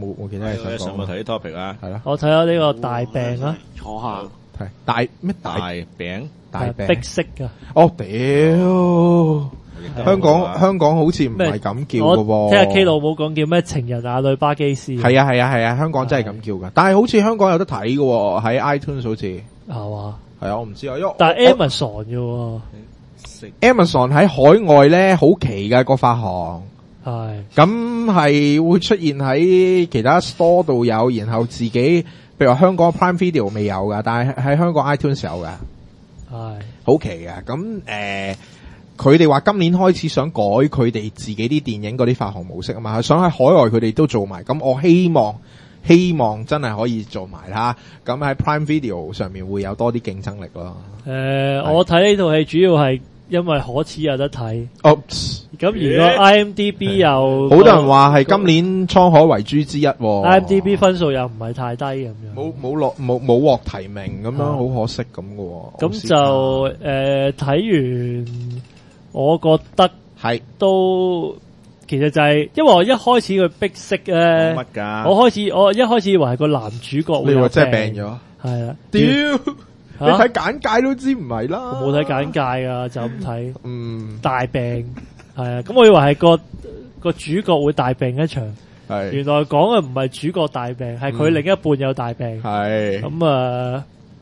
冇其他嘢想講。 上睇啲 topic 啊， 係啦， 我睇下呢個大病啊， 坐下。 係大咩大餅大病逼色噶。 哦屌！香港好似唔係咁叫嘅喎。 聽下 K 老母講叫咩情人眼裏巴基斯。 係啊，香港真係咁叫噶，但係好似香港有得睇嘅喎，喺 iTunes 好似係嘛？ 係啊，我唔知啊，因為但係 Amazon 嘅喎。 Amazon 喺海外咧好奇嘅個發行， 係咁係會出現喺其他 store 度有，然後自己譬如話香港 Prime Video 未有噶，但係喺香港 iTunes 有噶， 係好奇嘅。咁佢哋話今年開始想改佢哋自己啲電影嗰啲發行模式啊嘛，想喺海外佢哋都做埋。咁我希望真係可以做埋啦。咁喺 Prime Video 上面會有多啲競爭力咯。 我睇呢套戲主要係因為可恥有得睇。 哦， 咁如果 IMDB 又好多人話係今年滄海遺珠之一 ，IMDB 分數又唔係太低咁樣， 冇獲提名咁樣，好可惜咁嘅。 咁就睇完，我覺得係都其實就係因為我一開始佢逼色咧， 乜㗎？ 我一開始以為係個男主角會有病， 你話真係病咗？係啊，屌！你睇簡介都知唔係啦， 我冇睇簡介噶，就咁睇。大病係啊，咁我以為係個主角會大病一場，係原來講嘅唔係主角大病，係佢另一半有大病。係咁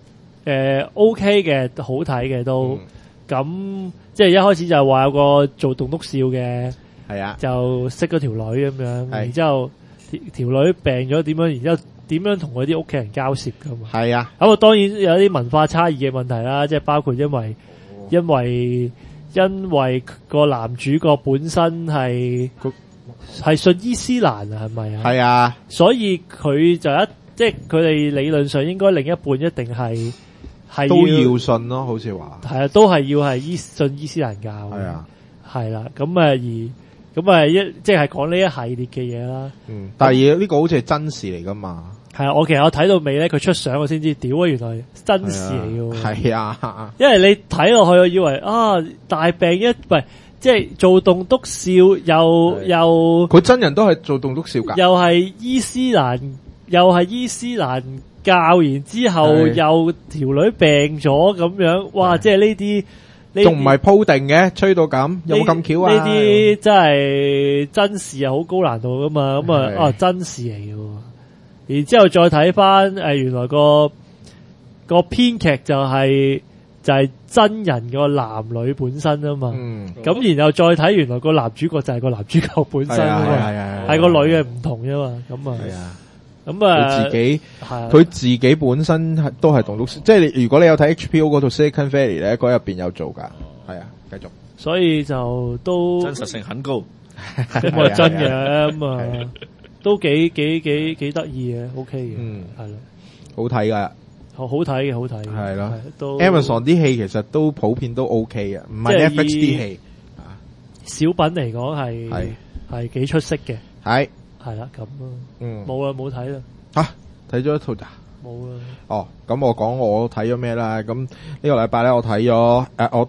OK 嘅，好睇嘅都。咁即係一開始就係話有個做棟篤笑嘅，係啊，就識咗條女咁樣，然之後條女病咗點樣，然之後點樣同佢啲屋企人交涉噶嘛？係啊，咁當然有啲文化差異嘅問題啦，即係包括因為個男主角本身係信伊斯蘭啊，係咪啊？係啊，所以佢就即係佢哋理論上應該另一半一定係都要信咯，好似話係啊，都係要係信伊斯蘭教。係啊，係啦，即係講呢一系列嘅嘢啦。但係呢個好似係真事嚟噶嘛？係啊，其實我睇到尾咧，佢出相我先知，屌啊，原來真事嚟噶。係啊，因為你睇落去，我以為大病即係做棟篤笑又佢真人都係做棟篤笑噶，又係伊斯蘭教，然之後又條女病咗咁樣，哇！即係呢啲仲唔係鋪定嘅，吹到咁有冇咁巧啊？呢啲真係真事啊，好高難度噶嘛，咁真事嚟嘅。然之後再睇翻原來個編劇就係真人個男女本身啊嘛，咁然後再睇原來個男主角就係個男主角本身啊嘛，係個女嘅唔同啫嘛，咁佢自己本身都係棟篤笑，即係如果你有睇 HBO 嗰套 Silicon Valley 咧，嗰入邊有做噶，係啊，繼續，所以就都真實性很高， 咁啊真嘅，咁啊都幾得意嘅 ，OK 嘅，係咯，好睇噶，好睇嘅，係咯，都 Amazon 啲戲其實都普遍都 OK 嘅，唔係 Netflix 啲戲，小品嚟講係幾出色嘅，係啦，咁咯，冇啦，冇睇啦。睇咗一套咋？冇啦。哦，咁我講我睇咗咩啦？咁呢個禮拜咧，我睇咗我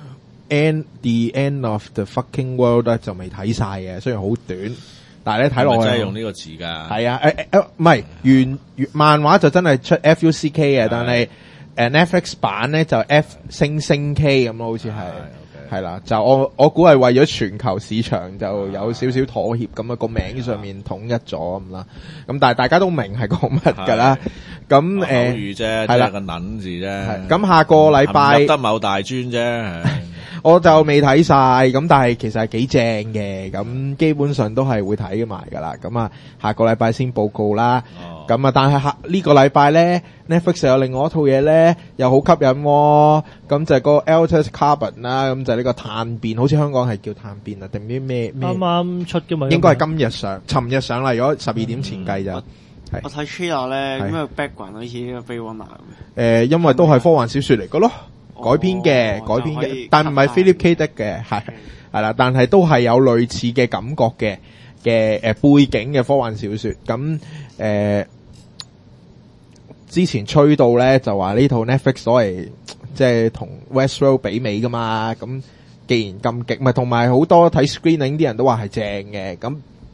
The End of the Fucking World 咧就未睇晒嘅，雖然好短，但係咧睇落去真係用呢個字噶。係啊，唔係原漫畫就真係出 FUCK 嘅，但係Netflix 版咧就 F星 K 咁咯，好似係。係啦，就我估係為咗全球市場就有少少妥協咁啊，個名上面統一咗咁啦。咁但係大家都明係講乜噶啦。咁口語啫，係啦個撚字啫。 咁下個禮拜入得某大專啫。 我就未睇晒，咁但係其實係幾正嘅，咁基本上都係會睇埋噶啦。咁啊，下個禮拜先報告啦。咁啊，但係呢個禮拜咧 ，Netflix 有另外一套嘢咧，又好吸引喎。咁就係個 Altered Carbon 啦，咁就係呢個碳變，好似香港係叫碳變啊，定唔知咩？啱啱出嘅嘛，應該係今日上，尋日上嚟，如果12點前計就係。 我睇 trailer 咧，咁個 background 好似呢個 Blade Runner 因為都係科幻小說嚟嘅咯。改編嘅，但唔係 Philip K. Dick 嘅，係啦，但係都係有類似嘅感覺嘅背景嘅科幻小說。咁之前吹到咧就話呢套 Netflix 所謂即係同 Westworld 媲美噶嘛。咁既然咁極，咪同埋好多睇 screening 啲人都話係正嘅。咁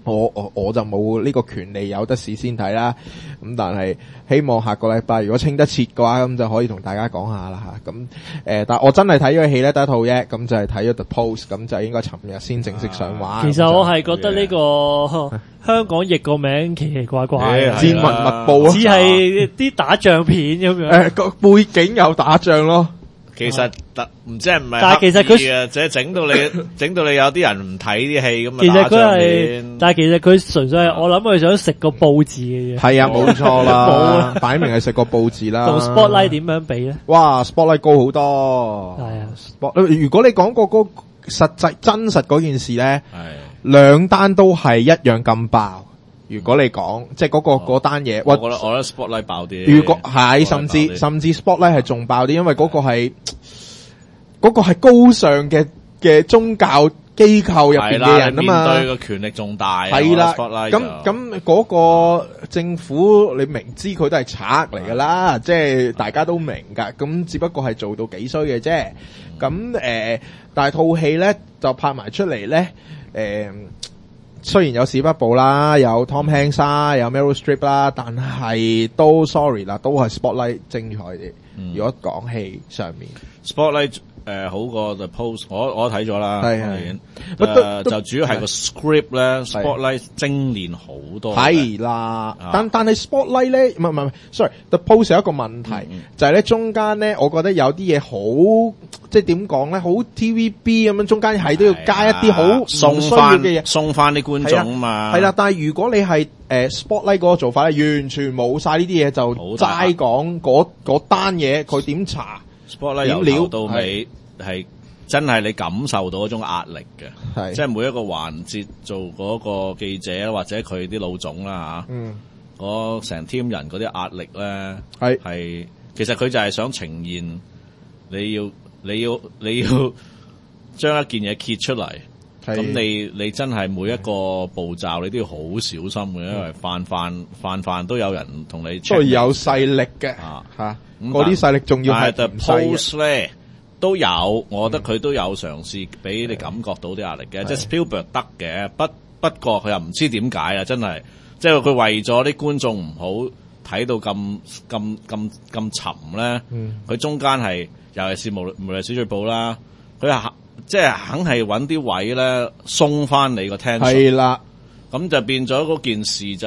我就冇呢個權利有得事先睇啦，咁但係希望下個禮拜如果清得切嘅話，咁就可以同大家講下啦吓。咁但我真係睇咗個戲咧，第一套啫，咁就係睇咗 The Post， 咁就應該尋日先正式上畫。 其實我係覺得呢個香港譯個名奇奇怪怪， 戰民密報只係啲打仗片咁樣。 個背景有打仗咯。 其實唔知係唔係， 但係其實佢即係整到你有啲人唔睇啲戲咁啊。 其實佢係，但係其實佢純粹係我諗佢想食個報紙嘅嘢。 係啊，冇錯啦，擺明係食個報紙啦。 同 Spotlight 點樣比咧？ 哇 ，Spotlight 高好多。 係啊， 如果你講過嗰實際真實嗰件事咧，兩單都係一樣咁爆。如果你講即係嗰單嘢， 我覺得 Spotlight 爆啲。 如果係甚至 Spotlight 係仲爆啲，因為嗰個係高尚嘅宗教機構入邊嘅人啊嘛， 面對個權力仲大。 係啦，咁嗰個政府你明知佢都係賊嚟噶啦，即係大家都明噶，咁只不過係做到幾衰嘅啫。咁但係套戲咧就拍埋出嚟咧，雖然有史匹堡啦，有 Tom Hanks 啦，有 Meryl Streep 啦，但係都 sorry 啦，都係 Spotlight 精彩啲。如果講戲上面 Spotlight 好過 The Post， 我睇咗啦， 係就主要係個 script 咧 ，Spotlight 精煉好多。 係啦，但係 Spotlight 咧，唔係 ，sorry，The Post 有一個問題，就係咧中間咧，我覺得有啲嘢好，即係點講咧，好 TVB 咁樣，中間係都要加一啲好送翻嘅嘢，送翻啲觀眾啊嘛。係啦，但係如果你係Spotlight 嗰個做法咧，完全冇晒呢啲嘢，就齋講嗰單嘢，佢點查 Spotlight 由頭到尾係真係你感受到嗰種壓力嘅，即係每一個環節做嗰個記者或者佢啲老總啦吓，嗰成 team 人嗰啲壓力咧係其實佢就係想呈現你要將一件嘢揭出嚟，咁你真係每一個步驟你都要好小心嘅，因為泛都有人同你都有勢力嘅吓，嗰啲勢力仲要係 The Post 咧。都有，我覺得佢都有嘗試俾你感覺到啲壓力嘅，即係 Spielberg 得嘅，不過佢又唔知點解啊！真係，即係佢為咗啲觀眾唔好睇到咁沉咧，佢中間係尤其是無論小最報啦，佢即係肯係揾啲位咧鬆翻你個 tension， 係啦，咁就變咗嗰件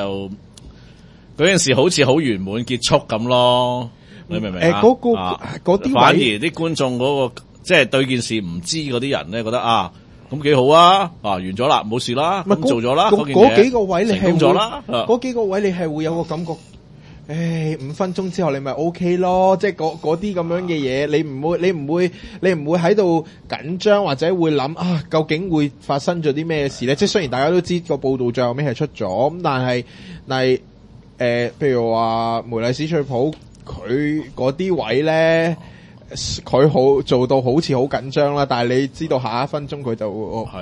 事好似好圓滿結束咁咯。你明唔明啊？嗰啲反而啲觀眾嗰個即係對件事唔知嗰啲人咧，覺得咁幾好啊！完咗啦，冇事啦，咁做咗啦。 嗰幾個位你係成功咗啦， 嗰幾個位你係會有個感覺。5分鐘之後你咪 OK 咯，即係嗰啲咁樣嘅嘢，你唔會喺度緊張或者會諗究竟會發生咗啲咩事咧？即係雖然大家都知個報道最後尾係出咗，咁但係譬如話梅麗史翠普。佢嗰啲位咧，佢好做到好似好緊張啦，但係你知道下一分鐘佢就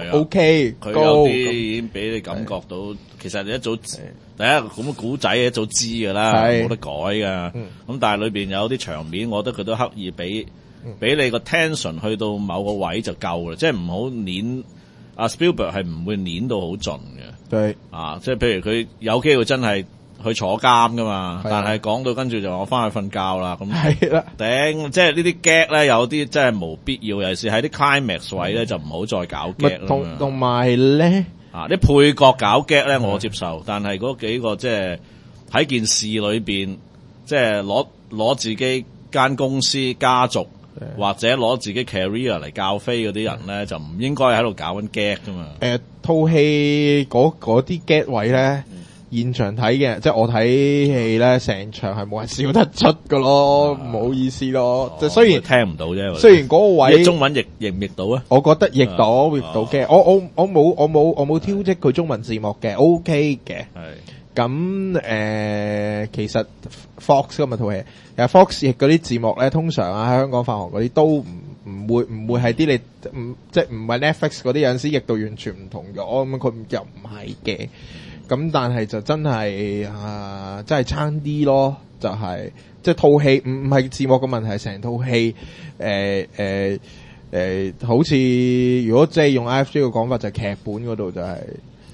OK， 佢有啲已經俾你感覺到，其實你一早第一咁嘅古仔一早知㗎啦，冇得改㗎。咁但係裏邊有啲場面，我覺得佢都刻意俾你個 tension 去到某個位就夠啦，即係唔好捏。Spielberg 係唔會捏到好盡嘅，即係譬如佢有機會真係。去坐監噶嘛，但係講到跟住就我翻去瞓覺啦，咁係啦，頂，即係呢啲 gag 咧有啲真係冇必要，尤其是喺啲 climax 位咧就唔好再搞 gag 啦。 同埋咧， 啲配角搞 gag 咧我接受，但係嗰幾個即係喺件事裏邊，即係攞自己間公司家族或者攞自己 career 嚟教飛嗰啲人咧，就唔應該喺度搞緊 gag 噶嘛。 套戲嗰啲 gag 位咧。現場睇嘅，即係我睇戲咧，成場係冇人笑得出噶咯，唔好意思咯。就雖然聽唔到啫， 雖然嗰個位中文譯唔譯到啊？ 我覺得譯到嘅，我冇挑剔佢中文字幕嘅 ，OK 嘅。係咁其實 Fox 咁啊套戲，其實 Fox 譯嗰啲字幕咧，通常喺香港發行嗰啲都唔會係啲你即係唔係 Netflix 嗰啲有陣時譯到完全唔同咗，咁佢又唔係嘅。咁但係就真係真係差啲咯，就係即係套戲唔係字幕嘅問題，成套戲好似如果即係用 IFG 嘅講法就係劇本嗰度就係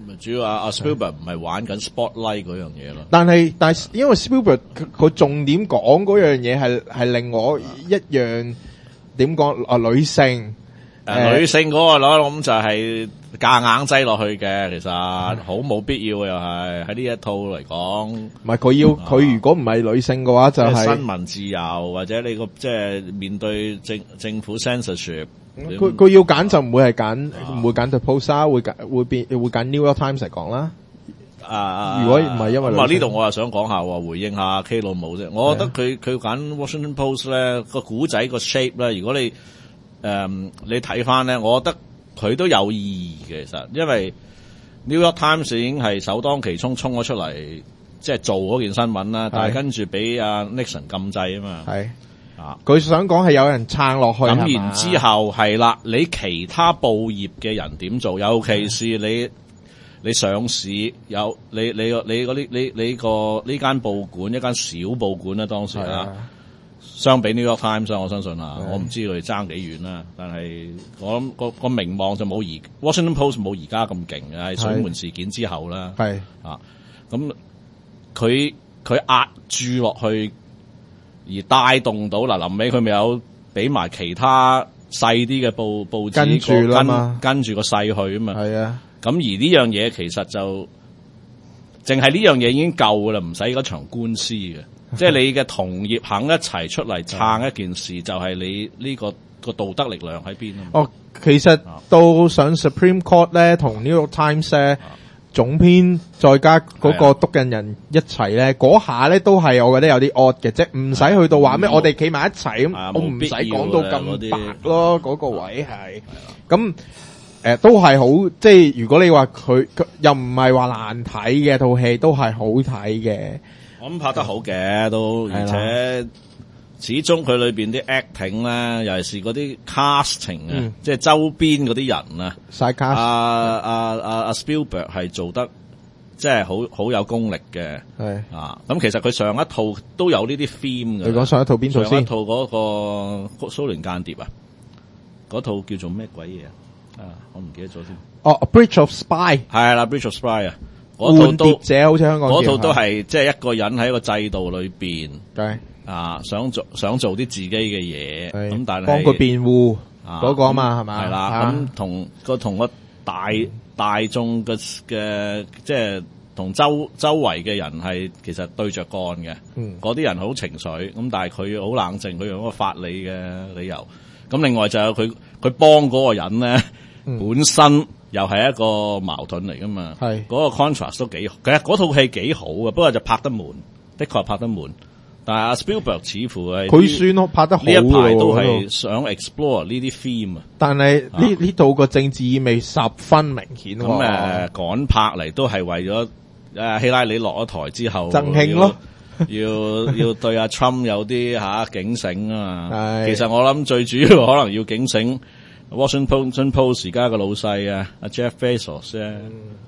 主要阿 Spielberg 唔係玩緊 Spotlight 嗰樣嘢咯。 但係因為 Spielberg 佢重點講嗰樣嘢係令我一樣點講女性。 女性嗰個咁就係夾硬擠落去嘅，其實好冇必要嘅，又係喺呢一套嚟講。唔係佢如果唔係女性嘅話，就係新聞自由或者你個即係面對政府 censorship。 佢要揀就唔會係揀唔會揀 The Post 啦，會揀 New York Times 嚟講啦。如果唔係因為呢度我又想講下回應下 K 老母啫。我覺得佢揀 Washington Post 咧個古仔個 shape 咧，如果你睇翻咧，我覺得佢都有意義嘅，其實，因為 New York Times 已經係首當其衝咗出嚟，即係做嗰件新聞啦。但係跟住俾阿 Nixon 禁制啊嘛。係佢想講係有人撐落去。咁然之後係啦，你其他報業嘅人點做？尤其是你上市有你嗰啲呢間報館一間小報館啦，當時啦。相比 New York Times 我相信我唔知佢哋爭幾遠啦，但係我諗個名望就冇Washington Post 冇而家咁勁嘅，喺水門事件之後啦。咁佢壓住落去，而帶動到臨尾佢咪有俾埋其他細啲嘅報紙跟住個勢去啊嘛。係啊，咁而呢樣嘢其實就淨係呢樣嘢已經夠噶啦，唔使嗰場官司嘅。即係你嘅同業肯一齊出嚟撐一件事，就係你呢個道德力量喺邊啊？其實到上 Supreme Court 咧，同 New York Times 咧總編再加嗰個督印人一齊咧，嗰下咧都係我覺得有啲 odd 嘅，即係唔使去到話咩，我哋企埋一齊咁，我唔使講到咁白咯，嗰個位係咁都係好，即係如果你話佢又唔係話難睇嘅套戲，都係好睇嘅。我諗拍得好嘅都，而且始終佢裏邊啲 acting 咧，尤其是嗰啲 casting 啊，即係周邊嗰啲人啊，阿 Spielberg 係做得即係好有功力嘅。係咁其實佢上一套都有呢啲 theme 嘅。你講上一套邊套先？上一套嗰個蘇聯間諜啊，嗰套叫做咩鬼嘢啊？我唔記得咗先。 Bridge of Spy 係啦 ，Bridge of Spy 啊。 換諜者好似香港嗰套都係即係一個人喺一個制度裏邊，想做啲自己嘅嘢，咁但係幫佢辯護嗰個啊嘛，係嘛？ 係啦，咁同個大眾嘅即係同周圍嘅人係其實對着幹嘅，嗰啲人好情緒，咁但係佢好冷靜，佢用一個法理嘅理由。咁另外就有佢幫嗰個人咧，本身。又係一個矛盾嚟噶嘛？係嗰個 contrast 都幾好，其實嗰套戲幾好嘅，不過就拍得悶，的確拍得悶。但係阿 Spielberg 似乎係佢算拍得好，呢一排都係想 explore 呢啲 theme 啊。 但係呢度個政治意味十分明顯。 咁趕拍嚟都係為咗希拉里落咗台之後贈慶咯， 要對阿 Trump 有啲警醒啊嘛。其實我諗最主要可能要警醒。Washington Post 而家個老細阿 Jeff Bezos 咧，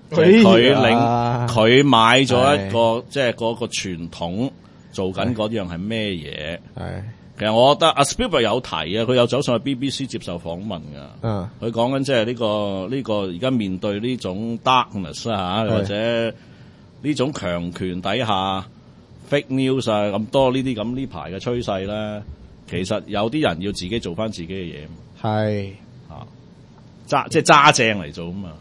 佢買咗一個即係嗰個傳統做緊嗰樣係咩嘢？係其實我覺得阿 Spielberg 有提啊，佢有走上去 BBC 接受訪問噶。佢講緊即係呢個而家面對呢種 darkness 啊，或者呢種強權底下 fake news 啊咁多呢啲咁呢排嘅趨勢咧，其實有啲人要自己做翻自己嘅嘢。係。即係揸正嚟做啊嘛。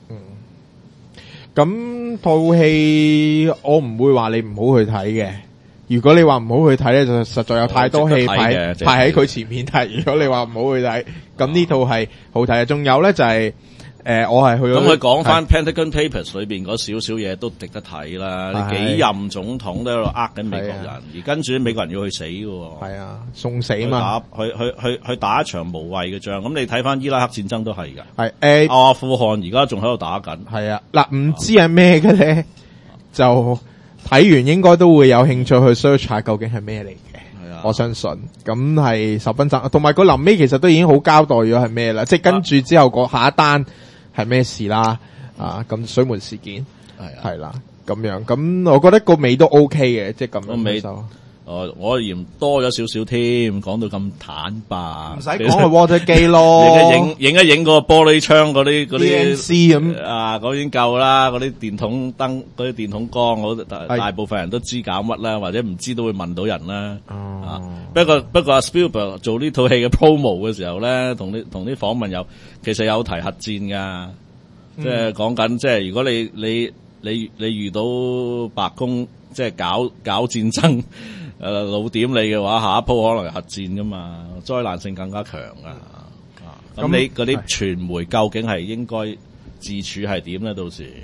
咁套戲我唔會話你唔好去睇嘅。如果你話唔好去睇咧，就實在有太多戲排喺佢前面睇。如果你話唔好去睇，咁呢套係好睇嘅。仲有咧就係我係去咗。咁佢講翻 Pentagon Papers 裏邊嗰少少嘢都值得睇啦。幾任總統都喺度呃緊美國人，而跟住美國人要去死嘅。 係啊，送死嘛。 去打一場無謂嘅仗。咁你睇翻伊拉克戰爭都係噶。係阿富汗而家仲喺度打緊。係啊，嗱唔知係咩嘅咧，就睇完應該都會有興趣去 search 下究竟係咩嚟嘅。係啊，我相信咁係十分讚。同埋佢臨尾其實都已經好交代咗係咩啦，即係跟住之後個下一單。係咩事啦？咁水門事件係啦，咁樣咁，我覺得個尾都 OK 嘅，即係咁樣。個尾我嫌多咗少少添，講到咁坦白， 唔使講係 water 機咯， 影一影個玻璃窗嗰啲 DNC 咁啊，嗰已經夠啦，嗰啲電筒燈、嗰啲電筒光，大部分人都知搞乜啦，或者唔知都會問到人啦。不過阿 Spielberg 做呢套戲嘅 promo 嘅時候咧，同啲訪問其實有提核戰噶，即係講緊即係如果你遇到白宮即係搞戰爭。老點你嘅話，下一鋪可能係核戰噶嘛，災難性更加強噶。咁你嗰啲傳媒究竟係應該自處係點咧？到時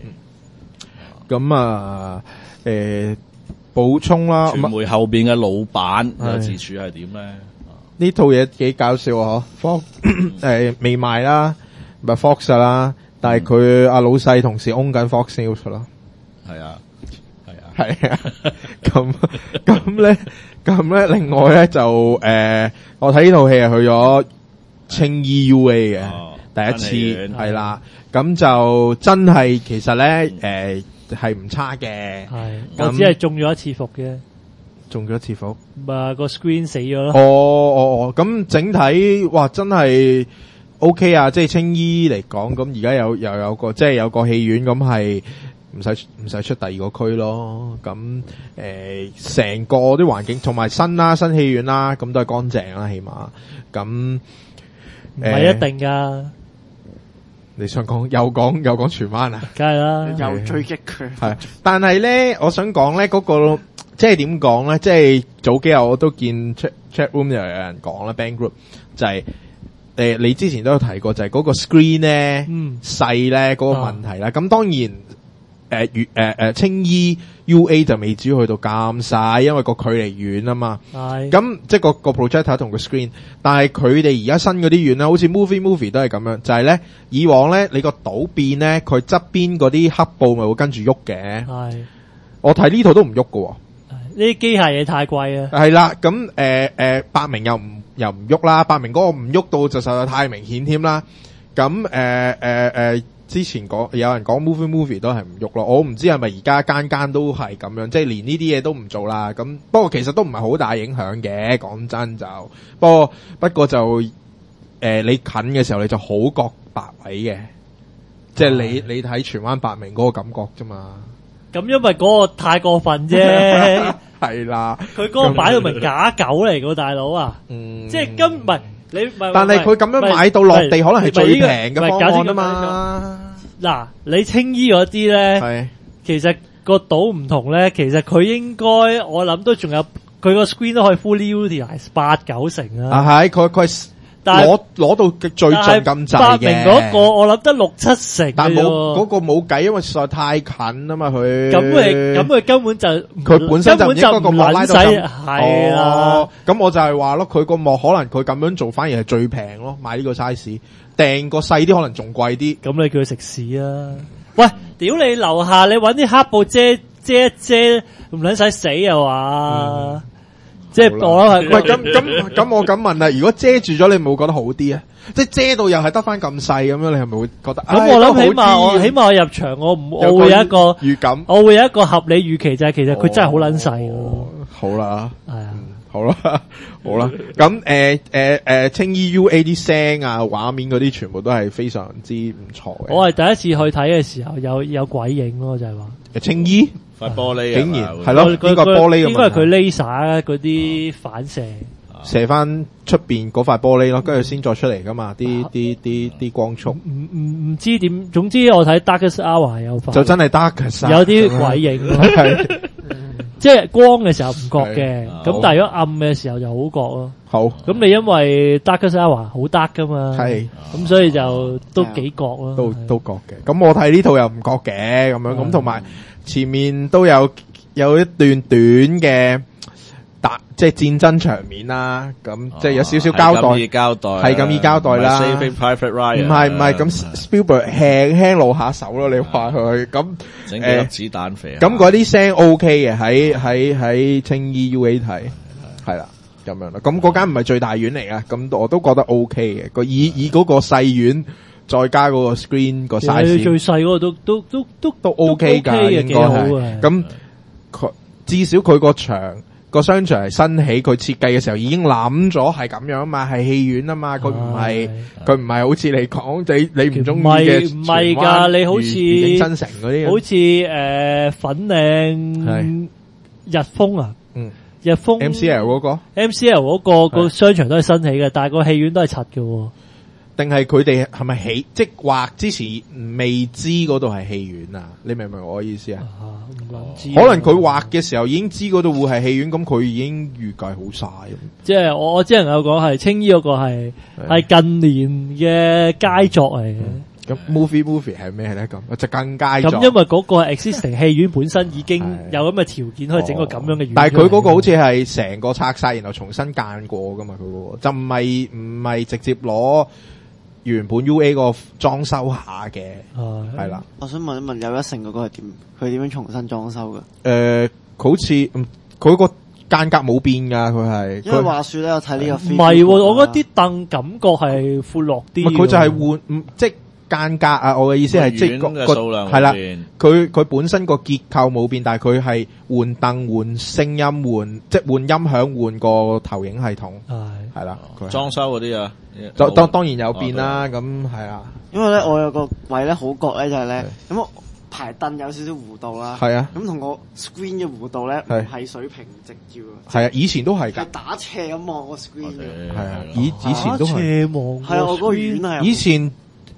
咁補充啦， 傳媒後邊嘅老闆自處係點咧？ 呢套嘢幾搞笑啊！嗬 ，Fox 未賣啦，咪 Fox 啦，但係佢阿老細同時 own 緊 Fox News 啦。 係啊。 係啊，咁咧，另外咧就我睇呢套戲係去咗青衣 UA 嘅，第一次係啦，咁就真係其實咧係唔差嘅， 係我只係中咗一次伏嘅， 中咗一次伏， 咪個 screen 死咗咯。 哦，咁整體哇真係 OK 啊，即係青衣嚟講，咁而家又有個即係有個戲院咁係。唔使出第二個區咯，咁成個啲環境同埋新戲院啦，咁都係乾淨啦，起碼咁唔係一定噶。 你想講又講荃灣啊？ 梗係啦， 又追擊佢。 係，但係咧，我想講咧嗰個即係點講咧？即係早幾日我都見 chat room 又有人講啦 ，band group 就係你之前都有提過，就係嗰個 screen 咧細咧嗰個問題啦。咁當然。青衣 UA 就未至於去到咁細，因為個距離遠啊嘛。係。咁即係個 projector 同個 screen，但係佢哋而家新嗰啲院咧，好似 movie 都係咁樣，就係咧以往咧你個島變咧，佢側邊嗰啲黑布咪會跟住喐嘅。係。我睇呢套都唔喐㗎喎。 呢啲機械嘢太貴啊。係啦，咁百明又唔喐啦，百明嗰個唔喐到就實在太明顯添啦。咁之前有人講 movie 都係唔喐咯，我唔知係咪而家間都係咁樣，即係連呢啲嘢都唔做啦。咁不過其實都唔係好大影響嘅，講真就不過就你近嘅時候你就好覺白位嘅，即係你睇荃灣白明嗰個感覺啫嘛。 咁因為嗰個太過分啫， 係啦， 佢嗰個擺到明假狗嚟個大佬啊，即係唔係。 但係佢咁樣買到落地，可能係最平嘅方案啊嘛。 嗱，你青衣嗰啲咧，其實個島唔同咧，其實佢應該我諗都仲有佢個 screen 都可以 fully utilize 8-9成啊。係佢攞到最盡咁滯嘅。白明嗰個我諗得6-7成，但冇嗰個冇計，因為實在太近啊嘛佢。咁佢根本就佢本身就唔應該個幕拉到咁。係啊，咁我就係話咯，佢個幕可能佢咁樣做反而係最平咯，買呢個 size，訂個細啲可能仲貴啲。咁你叫佢食屎啊！喂，屌你樓下你搵啲黑布遮一遮，唔撚使死啊嘛！即係我諗係，喂咁我咁問啦，如果遮住咗，你冇覺得好啲啊？即係遮到又係得翻咁細咁樣，你係咪會覺得？咁我諗起碼我入場我會有一個預感，我會有一個合理預期就係其實佢真係好撚細咯。好啦，係啊，好啦，好啦，咁青衣 UA 啲聲啊、畫面嗰啲全部都係非常之唔錯嘅。我係第一次去睇嘅時候有鬼影咯，就係話青衣。塊玻璃竟然係咯，呢個玻璃應該係佢 laser 嗰啲反射射翻出邊嗰塊玻璃咯，跟住先再出嚟噶嘛，啲光束。唔知點，總之我睇 Darkest Hour 有塊就真係 Darkest， 有啲鬼影咯，即係光嘅時候唔覺嘅，咁但係如果暗嘅時候就好覺咯。好，咁你因為 Darkest Hour 好 dark 噶嘛，係，咁所以就都幾覺咯，都覺嘅。咁我睇呢套又唔覺嘅，咁樣咁同埋。前面都有一段短嘅即係戰爭場面啦，咁即係有少少交代，係咁易交代啦。Saving Private Ryan 唔係咁 Spielberg 輕露下手咯，你話佢咁整幾粒子彈飛。咁嗰啲聲 OK 嘅，喺青衣 UA 睇係啦，咁樣啦。咁嗰間唔係最大院嚟啊，咁我都覺得 OK 嘅。以嗰個細院。再加嗰個 screen 個 size，最細嗰個都 OK 噶，應該係咁。佢至少佢個場個商場係新起，佢設計嘅時候已經諗咗係咁樣嘛，係戲院啊嘛，佢唔係好似你講你唔中意嘅， 唔係㗎，你好似新城嗰啲， 好似粉嶺日豐啊，日豐 MCL 嗰個 MCL 嗰個商場都係新起嘅，但係個戲院都係柒嘅。 定係佢哋係咪起即係畫之前未知嗰度係戲院啊？你明唔明我意思啊？可能佢畫嘅時候已經知嗰度會係戲院，咁佢已經預計好晒。 即係我只能夠講係青衣嗰個係近年嘅佳作嚟嘅。 咁 movie 係咩咧？咁就更佳作。 咁因為嗰個 existing 戲院本身已經有咁嘅條件可以整個咁樣嘅院。 但係佢嗰個好似係成個拆晒，然後重新間過噶嘛？佢嗰個就唔係直接攞原本 UA 個裝修下嘅，係啦。 我想問一問，有一成嗰個係點？佢點樣重新裝修嘅？ 好似佢個間隔冇變噶，佢係。 因為話說咧，我睇呢個唔係，我覺得啲凳感覺係闊落啲。 佢就係換，即係間隔啊！我嘅意思係即係個係啦，佢本身個結構冇變，但係佢係換凳、換聲音、換即係換音響、換個投影系統，係啦。 裝修嗰啲啊， 當然有變啦。咁係啊， 因為咧我有個位咧好覺咧就係咧咁排凳有少少弧度啦， 係啊， 咁同個 screen 嘅弧度咧唔係水平直照啊， 係啊，以前都係㗎， 係打斜咁望個 screen 嘅， 係啊，以前都係斜望， 係啊，我嗰個院係以前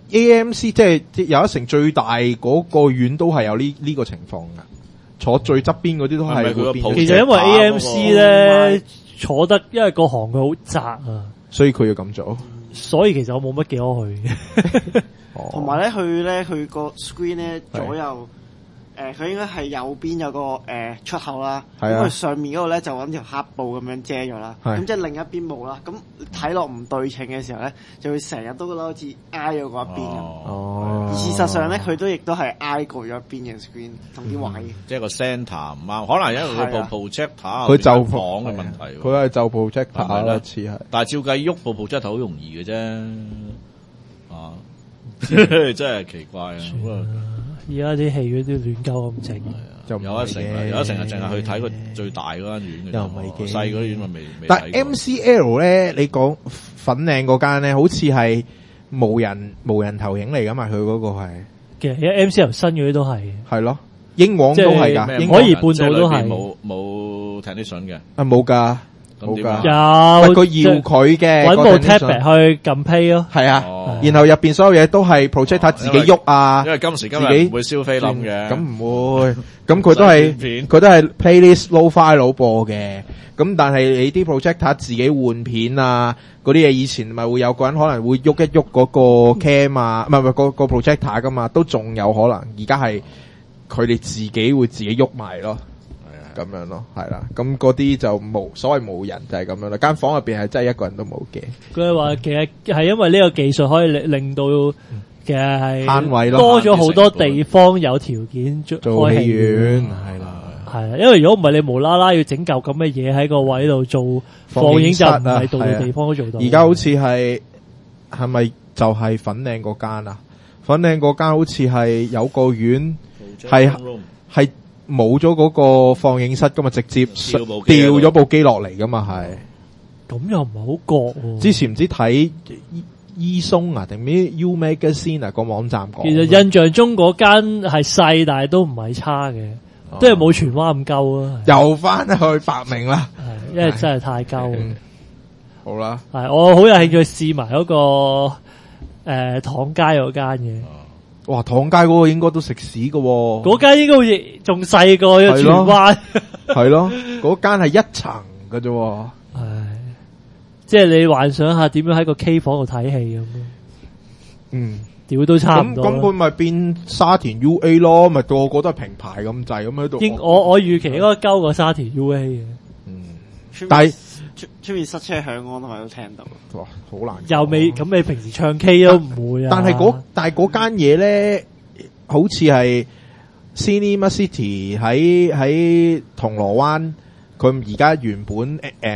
AMC 即係有一成最大嗰個院都係有呢個情況㗎，坐最側邊嗰啲都係會變。 其實因為 AMC 咧坐得，因為個行佢好窄啊， 所以佢要咁做。 所以其實我冇乜幾多去。 同埋咧，佢個 screen 咧左右，佢應該係右邊有個出口啦，咁佢上面嗰個咧就揾條黑布咁樣遮咗啦，咁即係另一邊冇啦，咁睇落唔對稱嘅時候咧，就會成日都覺得好似挨咗嗰一邊咁。而事實上咧，佢都亦都係挨過咗一邊嘅 screen 同啲位， 即係個 centre 唔啱，可能因為佢部 projector 佢就房嘅問題， 佢係就 projector 啦，似係。 但係照計喐部 projector 好容易嘅啫，啊！真係奇怪啊！ 而家啲戲院都亂鳩咁整， 就有一成日淨係去睇個最大嗰間院嘅， 又唔係嘅， 細嗰啲院咪未。 但係 MCL 咧，你講粉嶺嗰間咧，好似係無人投影嚟噶嘛？佢嗰個係， 其實 MCL 新嗰啲都係， 係咯，英皇都係噶， 可以半島都係冇 technician 嘅， 冇噶。冇噶， 有佢要佢嘅搵部 tablet 去撳 play 咯， 係啊，然後入邊所有嘢都係 projector 自己喐啊， 因為今時今日唔會燒菲林嘅， 咁唔會，咁佢都係 playlist low file 播嘅，咁但係你啲 projector 自己換片啊，嗰啲嘢以前咪會有個人可能會喐一喐嗰個 cam 啊，唔係個 projector 噶嘛，都仲有可能，而家係佢哋自己會自己喐埋咯。咁樣咯，係啦，咁嗰啲就所謂冇人就係咁樣啦。間房入邊係真係一個人都冇嘅。 佢話其實係因為呢個技術可以令到其實係慳位咯， 多咗好多地方有條件做戲院， 係啦， 係啊，因為如果唔係你無啦啦要整嚿咁嘅嘢喺個位度做放映，就唔係度度地方都做到。 而家好似係咪就係粉嶺嗰間啊？粉嶺嗰間好似係有個院係。冇咗嗰個放映室噶嘛，直接掉咗部機落嚟噶嘛，係。 咁又唔係好覺喎。之前唔知睇伊松啊定咩 U Magazine 啊個網站講。 其實印象中嗰間係細，但係都唔係差嘅，都係冇荃灣咁鳩啊。 又翻去白明啦， 因為真係太鳩。 好啦， 係我好有興趣試埋嗰個糖街嗰間嘅。 哇！糖街嗰個應該都食屎㗎喎， 嗰間應該好似仲細過荃灣， 係咯，嗰間係一層㗎啫。 唉，即係你幻想下點樣喺個 K 房度睇戲咁。屌都差唔多。 咁佢咪變沙田 UA 咯，咪個個都係平排咁滯咁喺度。 我預期應該鳩過沙田 UA 嘅。 但係出面塞車響我都係都聽到。 哇，好難。 又未咁，你平時唱 K 都唔會啊。 但係嗰間嘢咧，好似係 Cinema City 喺銅鑼灣，佢而家原本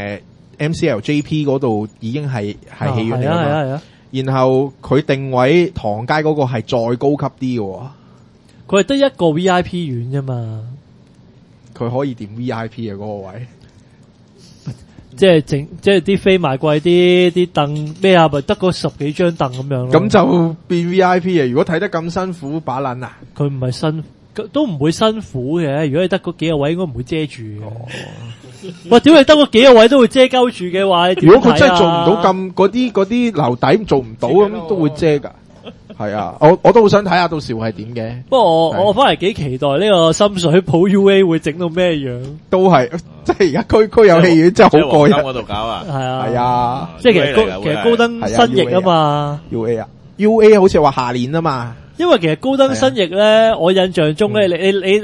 MCLJP 嗰度已經係戲院嚟㗎嘛。係啊。然後佢定位唐街嗰個係再高級啲嘅。 佢係得一個 VIP 院啫嘛。 佢可以點 VIP 嘅嗰個位。 即係啲飛賣貴啲凳咩啊，咪得嗰10幾張凳咁樣咯。 咁就變 V.I.P 啊！如果睇得咁辛苦把撚啊， 佢唔係辛都唔會辛苦嘅。如果你得嗰幾個位，應該唔會遮住嘅。喂，屌你得嗰幾個位都會遮鳩住嘅話， 如果佢真係做唔到咁嗰啲樓底做唔到咁，都會遮噶。係啊，我都好想睇下到時會係點嘅。 不過我反而幾期待呢個深水埗 UA 會整到咩樣。 都係，即係而家區有戲院真係好過癮。 嗰度搞啊， 係啊， 即係其實高登新翼啊嘛 ，UA 好似話下年啊嘛。 因為其實高登新翼咧，我印象中咧，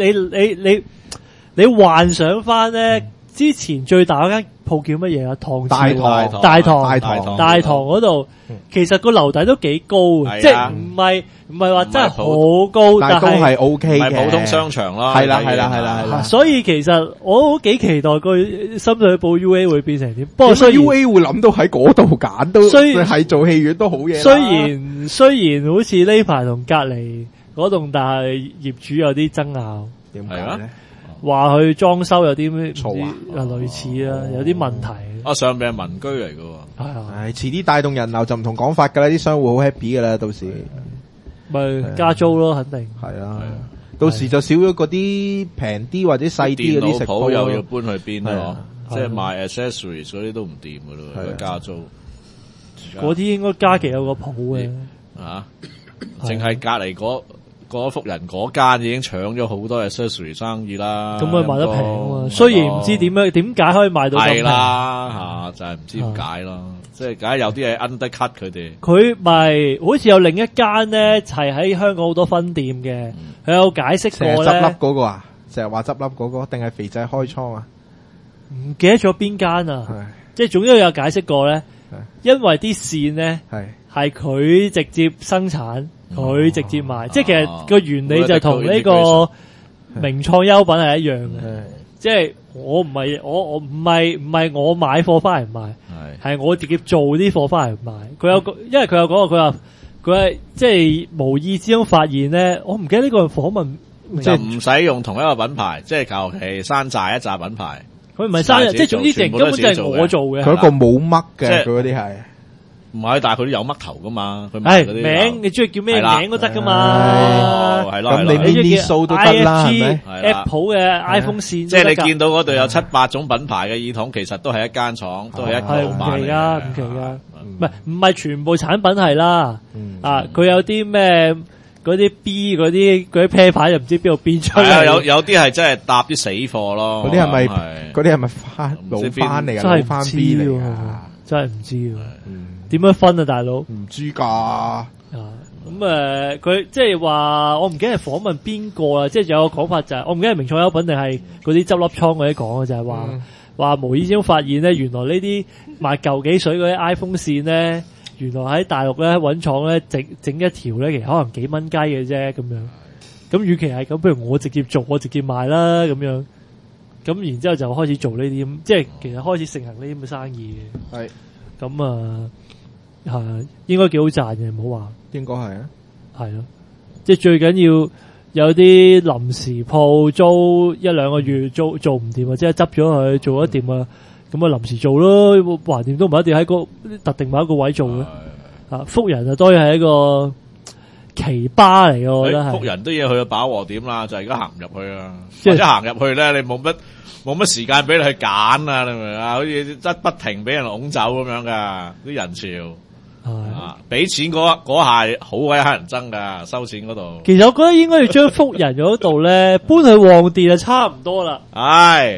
你幻想翻咧。之前最大嗰間鋪叫乜嘢啊？大堂嗰度，其實個樓底都幾高嘅，即係唔係話真係好高，但係都係 OK 嘅， 係普通商場咯。 係啦。 所以其實我都幾期待個深水埗 UA 會變成點。不過 UA 會諗到喺嗰度揀，都係做戲院都好嘢。 雖然好似呢排同隔籬嗰棟大廈業主有啲爭拗， 點解咧？ 話佢裝修有啲咩錯啊，類似啦，有啲問題。 上邊係民居嚟嘅喎。係啊，遲啲帶動人流就唔同講法噶啦，啲商戶好 happy 噶啦，到時咪加租咯，肯定係啊。到時就少咗嗰啲平啲或者細啲嗰啲食鋪， 又要搬去邊咯？即係賣 accessories 嗰啲都唔掂噶咯，加租。 嗰啲應該加期有個鋪嘅。 啊，淨係隔籬嗰福人嗰間已經搶咗好多 accessory 生意啦， 咁佢賣得平啊嘛。雖然唔知點解可以賣到咁平， 係啦就係唔知點解咯。即係梗係有啲係 undercut 佢哋。 佢咪好似有另一間咧，係喺香港好多分店嘅。佢有解釋過咧， 執笠嗰個啊，成日話執笠嗰個，定係肥仔開倉啊？ 唔記得咗邊間啊？即係總之有解釋過咧，因為啲線咧係佢直接生產。佢直接賣，即係其實個原理就同呢個名創優品係一樣嘅，即係我唔係我買貨翻嚟賣，係我直接做啲貨翻嚟賣。因為佢有講過，佢話佢係即係無意之中發現咧，我唔記得呢個訪問就唔使用同一個品牌，即係求其山寨一紮品牌。 佢唔係山寨，即係總之根本就係我做嘅。 佢一個冇乜嘅，佢嗰啲係。 唔係，但係佢都有乜頭噶嘛？佢賣嗰啲名，你中意叫咩名都得噶嘛？ 係咯， 咁你邊啲數都得啦，係咪 ？Apple 嘅 iPhone 線， 即係你見到嗰度有7-8種品牌嘅耳筒，其實都係一間廠，都係一個老闆嚟嘅。 唔奇噶，唔係全部產品係啦。佢有啲咩嗰啲 B 嗰啲啤牌，又唔知邊度變出嚟。 有啲係真係搭啲死貨咯。 嗰啲係咪老翻嚟噶？老翻 B 嚟噶？ 真係唔知。點樣分啊，大佬？ 唔知噶。 咁佢即係話，我唔記得係訪問邊個啦，即係有個講法就係，我唔記得係名創優品定係嗰啲執笠倉嗰啲講嘅，就係話無意之中發現咧，原來呢啲賣舊幾水嗰啲 iPhone 線咧，原來喺大陸咧搵廠咧整一條咧，其實可能幾蚊雞嘅啫，咁樣。咁與其係咁，不如我直接做，我直接賣啦，咁樣。咁然之後就開始做呢啲咁，即係其實開始盛行呢啲咁嘅生意嘅。 係。 咁係應該幾好賺嘅，唔好話。 應該係啊， 係咯，即係最緊要有啲臨時鋪租1-2個月做唔掂啊，即係執咗佢做得掂啊，咁啊臨時做咯，橫掂都唔一定喺個特定某一個位做嘅。福人啊，當然係一個奇葩嚟嘅，我覺得係。福人都要去到飽和點啦，就係而家行唔入去啊，或者行入去咧，你冇乜時間俾你去揀啊，你明唔明啊？好似不停俾人拱走咁樣噶啲人潮。俾錢嗰下好鬼乞人憎噶，收錢嗰度。 其實我覺得應該要將福人嗰度咧搬去旺店就差唔多啦。 係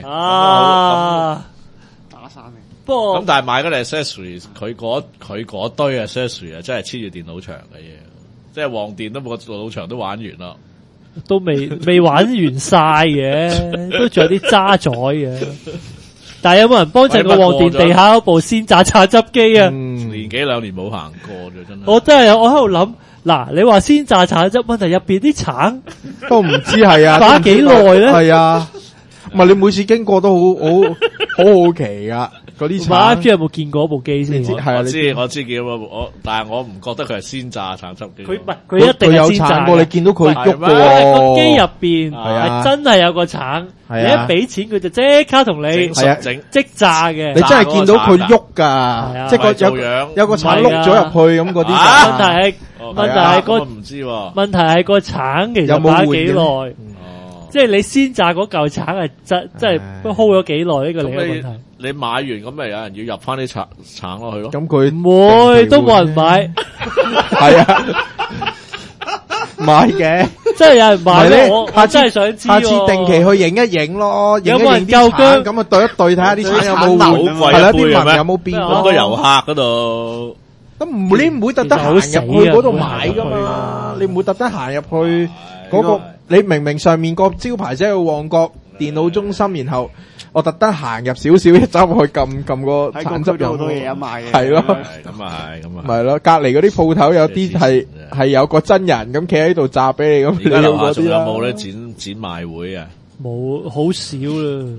打散嘅。 不過咁但係買嗰啲 accessories，佢嗰堆 accessories 啊，真係黐住電腦牆嘅嘢，即係旺店都冇個電腦牆都玩完啦， 都未玩完晒嘅，都仲有啲渣仔嘅。但係有冇人幫襯個旺店地下嗰部鮮榨榨汁機啊？ 年幾2年冇行過啫，真係。 我喺度諗，嗱，你話鮮榨榨汁問題入邊啲橙都唔知係啊， 擺幾耐咧？ 係啊， 唔係你每次經過都好奇噶。嗰啲橙 I G 有冇見過部機先？ 我知見過，但係我唔覺得佢係鮮榨橙汁機。 佢唔係，佢一定係鮮榨嘅。 你見到佢喐嘅個機入邊係真係有個橙，你一俾錢佢就即刻同你即榨嘅。 你真係見到佢喐噶，即係有個橙碌咗入去咁嗰啲。 問題係個唔知喎。 問題係個橙其實擺幾耐？即係你鮮榨嗰嚿橙係真係 hold 咗幾耐呢個另一個問題。 你買完咁咪有人要入翻啲橙落去咯？ 咁佢唔會都冇人買， 係啊，買嘅， 真係有人買咧。我真係想知， 下次定期去影一影咯， 有冇人夠薑？ 咁啊對一對睇下啲橙有冇換，係啦，啲紋有冇變？ 好多遊客嗰度， 咁你唔會特登行入去嗰度買噶嘛？你唔會特登行入去嗰個，你明明上面個招牌寫去旺角電腦中心，然後我特登行入少少，一走入去撳個橙汁，有好多嘢一賣嘅。 係咯， 咁啊係，咁啊係咯。隔籬嗰啲鋪頭有啲係有個真人咁企喺度炸俾你咁。 而家樓下仲有冇咧展賣會啊？ 冇，好少啦。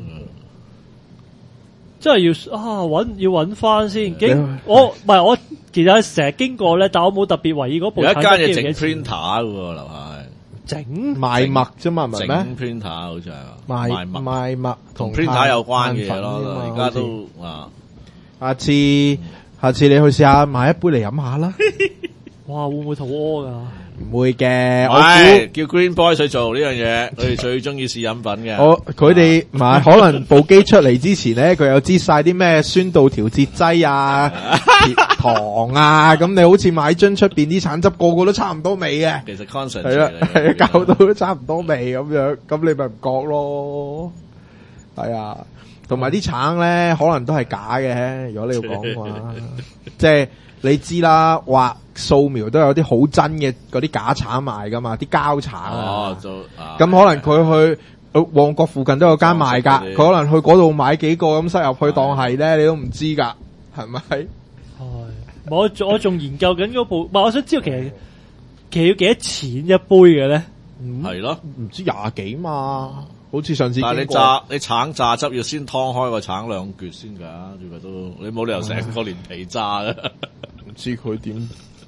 真係要揾翻先。我其實成日經過咧，但我冇特別懷疑嗰部。 有一間嘢整 printer 嘅喎，樓下。 整賣墨啫嘛，唔係咩？ 整 printer 好似係賣墨同 printer 有關嘅嘢咯，而家都啊。 下次你去試下買一杯嚟飲下啦。 哇，會唔會肚屙噶？ 唔會嘅，我估叫 Green Boy 去做呢樣嘢，佢哋最中意試飲品嘅。 佢哋唔係可能部機出嚟之前咧，佢有知晒啲咩酸度調節劑啊、糖啊，咁你好似買樽出邊啲橙汁，個個都差唔多味嘅。 其實 concept 係啦，係搞到都差唔多味咁樣，咁你咪唔覺咯。係啊，同埋啲橙咧，可能都係假嘅。如果你要講嘅話，即係你知啦，話掃描都有啲好真嘅嗰啲假橙賣噶嘛，啲膠橙啊。咁可能佢去旺角附近都有間賣噶，佢可能去嗰度買幾個咁塞入去當係咧，你都唔知噶，係咪？係。 我仲研究緊嗰部，唔係我想知道其實要幾多錢一杯嘅咧？ 係咯， 唔知廿幾嘛。好似上次， 但係你橙榨汁要先劏開個橙兩橛先㗎，最咪都你冇理由成個連皮榨嘅。 唔知佢點？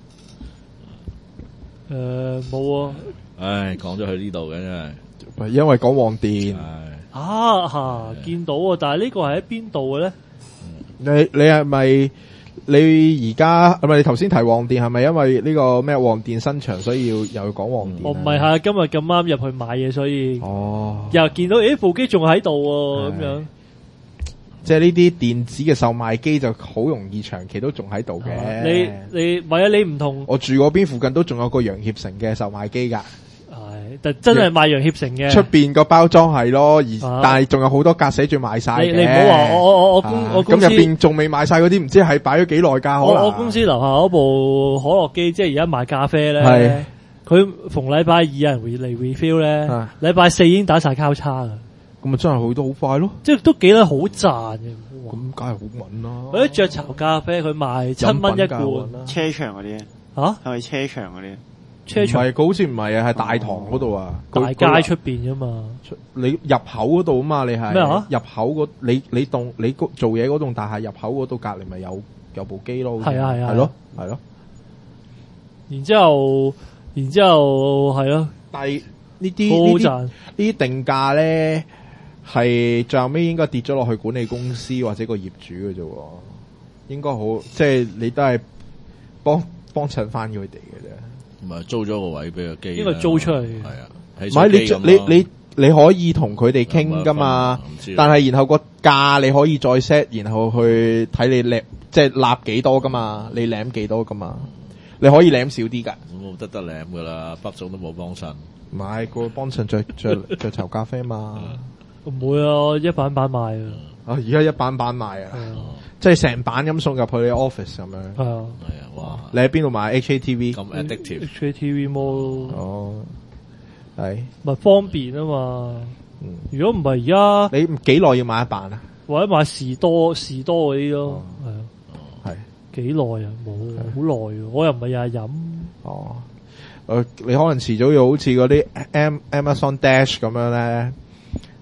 冇啊！ 唉，講咗去呢度嘅真係， 因為講旺電。 見到啊！但係呢個係喺邊度嘅咧？ 你係咪？你而家你頭先提旺電係咪因為呢個咩旺電新場，所以又要講旺電？ 我唔係今日咁啱入去買嘢，所以又見到部機仲喺度喎，咁樣。 即係呢啲電子嘅售賣機就好容易長期都仲喺度嘅。 你或者你唔同， 我住嗰邊附近都仲有個楊協成嘅售賣機㗎。 但真係賣楊協成嘅， 出邊個包裝係咯，但係仲有好多格寫住賣晒嘅。 你唔好話我公司咁入邊仲未賣晒嗰啲，唔知係擺咗幾耐㗎？ 我公司樓下嗰部可樂機，即係而家賣咖啡咧，佢逢禮拜二有人嚟 refill 咧，禮拜四已經打晒交叉啦。咁咪真係去得好快咯， 即係都幾得好賺嘅。 咁梗係好穩啦。 嗰啲雀巢咖啡佢賣7蚊一罐， 車場嗰啲係咪車場嗰啲？ 車場唔係，佢好似唔係啊，係大堂嗰度啊， 大街出邊啫嘛。 你入口嗰度啊嘛，你係咩啊？ 入口嗰你做嘢嗰棟大廈入口嗰度隔籬咪有部機咯。 係啊， 係咯，係咯。 然之後係咯。 但係呢啲定價咧，係最後尾應該跌咗落去管理公司或者個業主嘅啫。應該好，即係你都係幫襯翻佢哋嘅啫。 唔係租咗個位俾個機， 應該租出去。 係啊， 唔係你可以同佢哋傾噶嘛，但係然後個價你可以再 set，然後去睇你即係納幾多噶嘛，你攬幾多噶嘛，你可以攬少啲噶。 冇得攬噶啦，北總都冇幫襯。 唔係個幫襯雀巢咖啡嘛。 唔會啊，一板賣啊。 而家一板賣啊。即係成板咁送入去你 office 咁樣。係啊， 哇！ 你喺邊度買 HATV？ 咁 addictive。HATV mall。 哦，係。 咪方便啊嘛。如果唔係而家， 你幾耐要買一板啊？ 或者買士多嗰啲咯。係啊。 係。 幾耐啊？冇，好耐。我又唔係日日飲。 哦。你可能遲早要好似嗰啲 Amazon Dash 咁樣咧。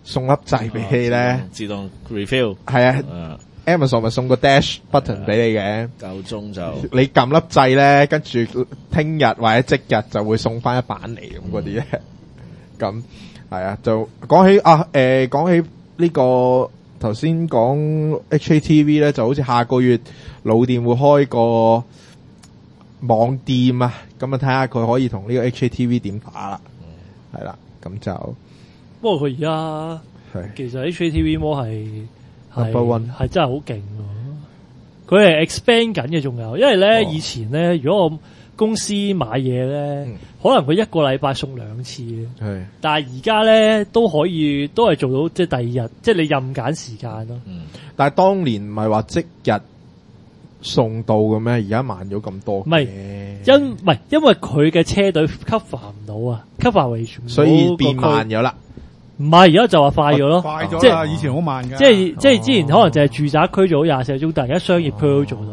送粒掣俾你咧， 自動 refill 係啊。Amazon 咪送個 dash button 俾你嘅， 夠鐘就你撳粒掣咧，跟住聽日或者即日就會送翻一版嚟咁嗰啲咧。咁係啊，就講起講起呢個頭先講 HATV 咧，就好似下個月老店會開個網店啊，咁啊睇下佢可以同呢個 HATV 點打啦。係啦，咁就不過佢而家其實 HATV Mall 係真係好勁喎！佢係 expand 緊嘅，仲有，因為咧以前咧，如果我公司買嘢咧，可能佢一個禮拜送2次嘅，但係而家咧都係做到即係第二日，即係你任揀時間咯。 但係當年唔係話即日送到嘅咩？而家慢咗咁多， 唔係因為佢嘅車隊 cover 唔到啊，cover 為全部， 所以變慢咗啦。 唔係，而家就話快咗咯， 快咗啦，以前好慢噶。 即係之前可能就係住宅區做到24個鐘，但係而家商業區都做到。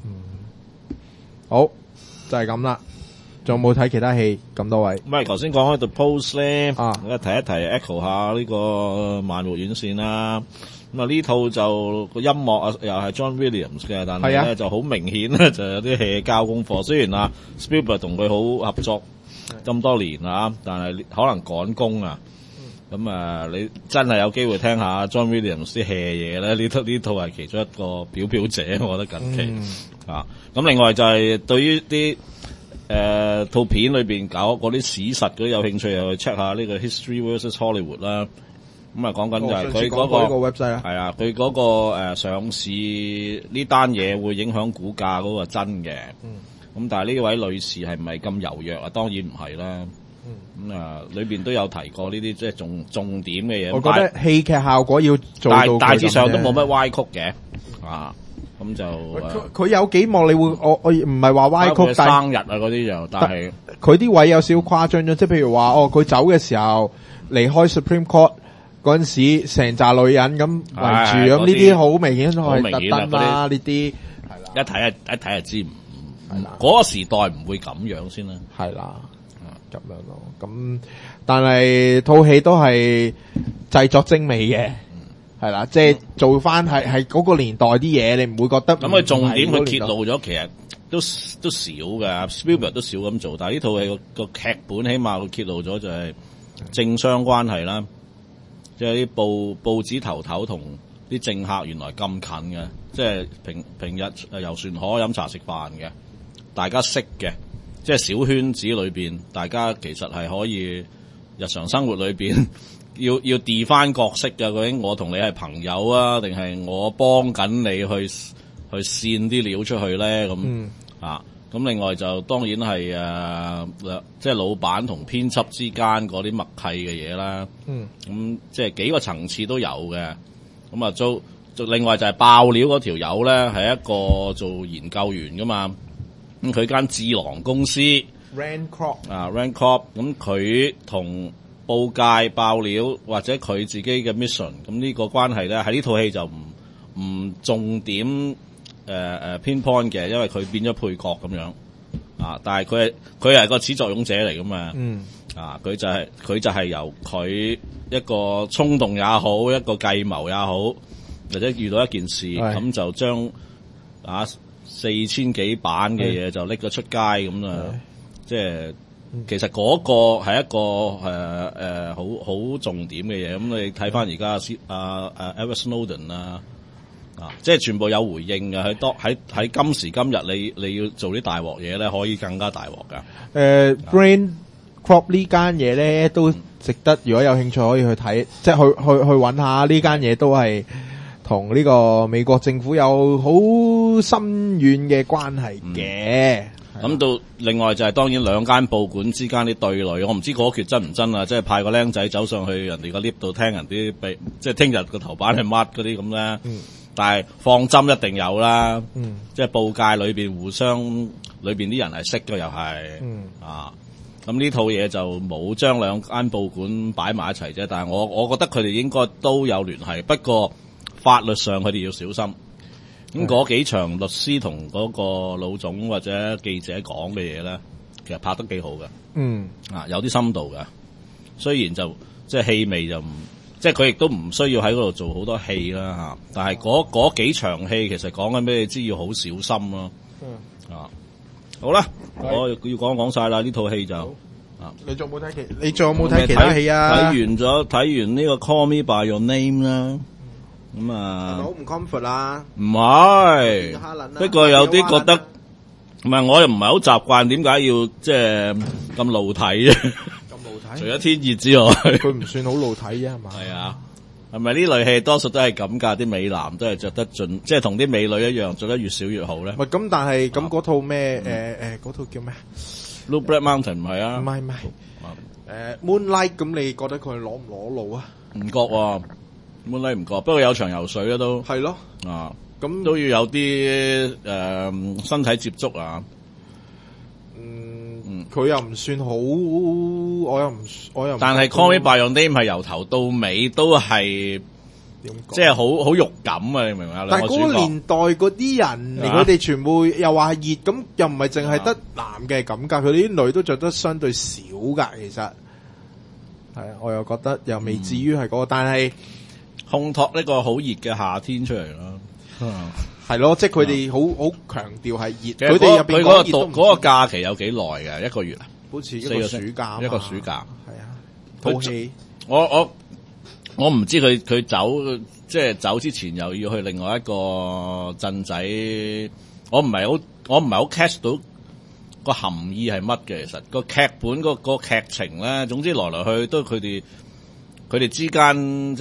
好，就係咁啦。仲有冇睇其他戲？咁多位。 唔係，頭先講開 The Post 咧，提一提 echo 下呢個漫活院線啦。咁啊呢套就個音樂啊又係 John Williams 嘅，但係咧就好明顯咧就有啲戲交功課。雖然啊 Spielberg 同佢好合作咁多年啊，但係可能趕工啊。咁啊，你真係有機會聽下 John Williams 啲 hea 嘢咧？呢套係其中一個表者，我覺得近期咁另外就係對於啲套片裏邊搞嗰啲史實嗰啲有興趣，又去 check 下呢個 History vs Hollywood 啦。咁啊，講緊就係佢嗰個 website 係啊，佢嗰個上市呢單嘢會影響股價嗰個真嘅。咁但係呢位女士係唔係咁柔弱啊？當然唔係啦。裏邊都有提過呢啲即係重點嘅嘢。我覺得戲劇效果要做到大致上都冇乜歪曲嘅。咁就佢有幾幕你會我唔係話歪曲，但生日啊嗰啲就，但係佢啲位有少少誇張咗，即係譬如話佢走嘅時候離開 Supreme Court 嗰陣時，成扎女人咁圍住，咁呢啲好明顯都係特登啦，呢啲係啦， 一睇就知係啦，嗰個時代唔會咁樣先啦， 係啦。咁樣咯，咁但係套戲都係製作精美嘅，係啦，即係做翻係嗰個年代啲嘢，你唔會覺得咁佢重點佢揭露咗，其實都少嘅 Spielberg 都少咁做，但係呢套戲個劇本起碼佢揭露咗就係政商關係啦，即係啲報紙頭頭同啲政客原來咁近嘅，即係平日遊船河飲茶食飯嘅，大家識嘅。即係小圈子裏邊，大家其實係可以日常生活裏邊要調翻角色嘅。究竟我同你係朋友啊，定係我幫緊你去煽啲料出去咧？咁另外就當然係即係老闆同編輯之間嗰啲默契嘅嘢啦。咁即係幾個層次都有嘅。咁啊，就另外就係爆料嗰條友咧，係一個做研究員噶嘛。咁佢間智囊公司 Rand Corp 咁佢同報界爆料或者佢自己嘅 mission， 咁呢個關係咧喺呢套戲就唔重點pinpoint 嘅，因為佢變咗配角咁樣但係佢係個始作俑者嚟噶嘛，佢就係由佢一個衝動也好，一個計謀也好，或者遇到一件事咁就將4000幾版嘅嘢就拎咗出街咁啊！即係其實嗰個係一個好重點嘅嘢。咁你睇翻而家Edward Snowden 即係全部有回應嘅。喺今時今日你要做啲大鑊嘢咧，可以更加大鑊噶。 Rand Corp 呢間嘢咧都值得，如果有興趣可以去睇，即係去揾下呢間嘢都係。同呢個美國政府有好深遠嘅關係嘅。 咁到另外就係當然兩間報館之間啲對壘，我唔知嗰橛真唔真啊！即係派個僆仔走上去人哋個 lift 度聽人啲即係聽日個頭版係乜嗰啲咁咧。但係放針一定有啦。即係報界裏邊互相裏邊啲人係識嘅又係。咁呢套嘢就冇將兩間報館擺埋一齊啫。但係我覺得佢哋應該都有聯繫，不過。法律上佢哋要小心，咁嗰幾場律師同嗰個老總或者記者講嘅嘢咧，其實拍得幾好嘅，有啲深度嘅，雖然就即係氣味就唔即係佢亦都唔需要喺嗰度做好多戲啦嚇。但係嗰幾場戲其實講緊咩？你知要好小心咯。好啦，我要講晒啦，呢套戲就。 你仲有冇睇其他戲啊？ 睇完呢個 Call Me By Your Name 啦。咁啊， 好唔 comfort 啦？ 唔係，不過有啲覺得，唔係我又唔係好習慣，點解要即係咁露體啊？ 咁露體？ 除咗天熱之外， 佢唔算好露體啫，係嘛？ 係啊，係咪呢類戲多數都係咁㗎？啲美男都係着得盡，即係同啲美女一樣，着得越少越好咧。 唔係咁，但係咁嗰套咩？嗰套叫咩 ？Blue Black Mountain 唔係啊？ 唔係。Moonlight 咁，你覺得佢攞唔攞路啊？ 唔覺喎。Moonlight 唔覺，不過有場游水啊都係咯， 咁都要有啲身體接觸啊。 佢又唔算好，我又唔。但係 Call Me By Your Name 係由頭到尾都係即係好肉感啊！你明唔明啊？ 但係嗰個年代嗰啲人，佢哋全部又話熱，咁又唔係淨係得男嘅咁㗎，佢哋啲女都着得相對少㗎，其實係啊，我又覺得又未至於係嗰個，但係。 烘托呢個好熱嘅夏天出嚟啦， 係咯，即係佢哋好強調係熱。佢哋入邊嗰個假期有幾耐嘅？1個月啊？ 好似一個暑假， 一個暑假。 係啊，套戲。 我唔知佢走，即係走之前又要去另外一個鎮仔。我唔係好 catch 到個含義係乜嘅。其實個劇本個劇情咧，總之來來去都係佢哋之間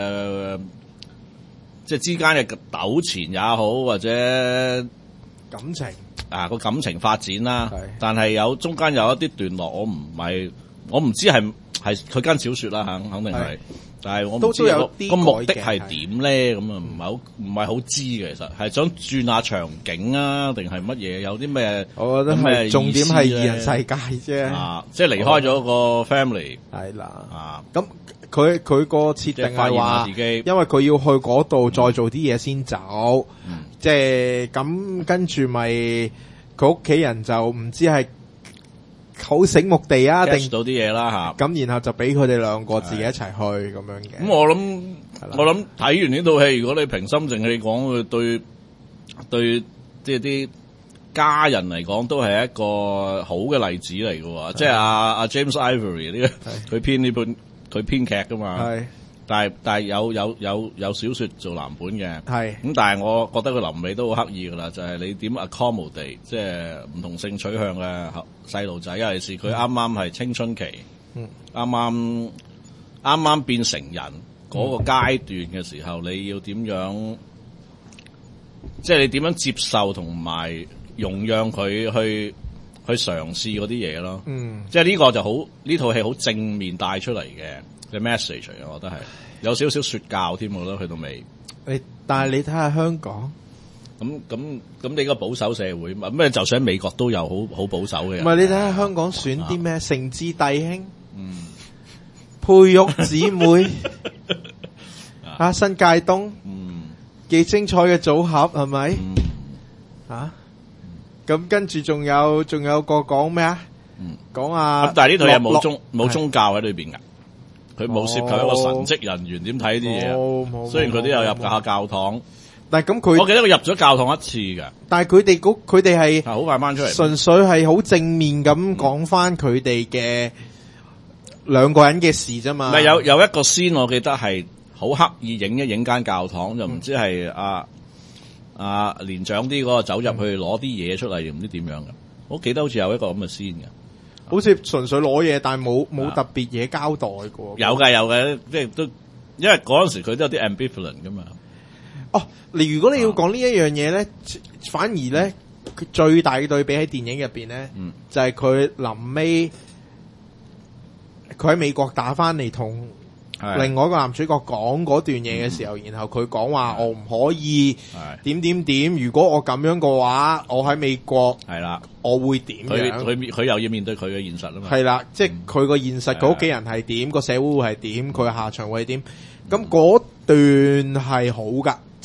即係之間嘅糾纏也好，或者感情個感情發展啦。但係中間有一啲段落，我唔知係佢間小說啦，肯定係。但係我唔知個目的係點咧，咁啊唔係好知嘅。其實係想轉下場景啊，定係乜嘢？有啲咩？ 我覺得係重點係二人世界啫。 即係離開咗個 family 係啦。咁佢個設定係話， 自己因為佢要去嗰度再做啲嘢先走。即係咁跟住咪佢屋企人就唔知係好醒目地啊，定到啲嘢啦吓，咁然後就俾佢哋兩個自己一齊去咁樣嘅。 咁我諗睇完呢套戲，如果你平心靜氣講，對即係啲家人嚟講，都係一個好嘅例子嚟嘅。即係阿 James Ivory 呢個，佢編劇噶嘛。但係有小說做藍本嘅，咁但係我覺得佢臨尾都好刻意噶啦，就係你點 accommodate 即係唔同性取向嘅細路仔，尤其是佢啱啱係青春期，啱啱變成人嗰個階段嘅時候，你要點樣，即係你點樣接受同埋容讓佢去嘗試嗰啲嘢咯。即係呢個就好，呢套戲好正面帶出嚟嘅message 嚟嘅，我覺得係有少少說教添，我覺得去到尾。 但係你睇下香港， 咁你個保守社會，咩就算喺美國都有好保守嘅人。 唔係你睇下香港選啲咩誠摯弟兄，佩玉姊妹，新界東，幾精彩嘅組合係咪？咁跟住仲有個講咩啊？講啊！ 但係呢套嘢冇宗教喺裏邊噶。佢冇涉及一個神職人員點睇啲嘢，雖然佢都有入下教堂， 但係咁佢， 我記得佢入咗教堂一次嘅。 但係佢哋係好快翻出嚟， 純粹係好正面咁講翻佢哋嘅兩個人嘅事啫嘛。 咪有一個scene我記得係好刻意影一影間教堂，就唔知係年長啲嗰個走入去攞啲嘢出嚟，唔知點樣嘅。我記得好似有一個咁嘅scene嘅。 好似純粹攞嘢，但係冇特別嘢交代過。 有嘅，即係都，因為嗰陣時佢都有啲 ambivalent 噶嘛。 如果你要講呢一樣嘢咧，反而咧佢最大嘅對比喺電影入邊咧，就係佢臨尾佢喺美國打翻嚟同另外一個男主角講嗰段嘢嘅時候，然後佢講話我唔可以點，如果我咁樣嘅話，我喺美國係啦，我會點樣？ 佢又要面對佢嘅現實啊嘛。 係啦，即係佢個現實，佢屋企人係點，個社會會係點，佢嘅下場會係點。咁嗰段係好噶，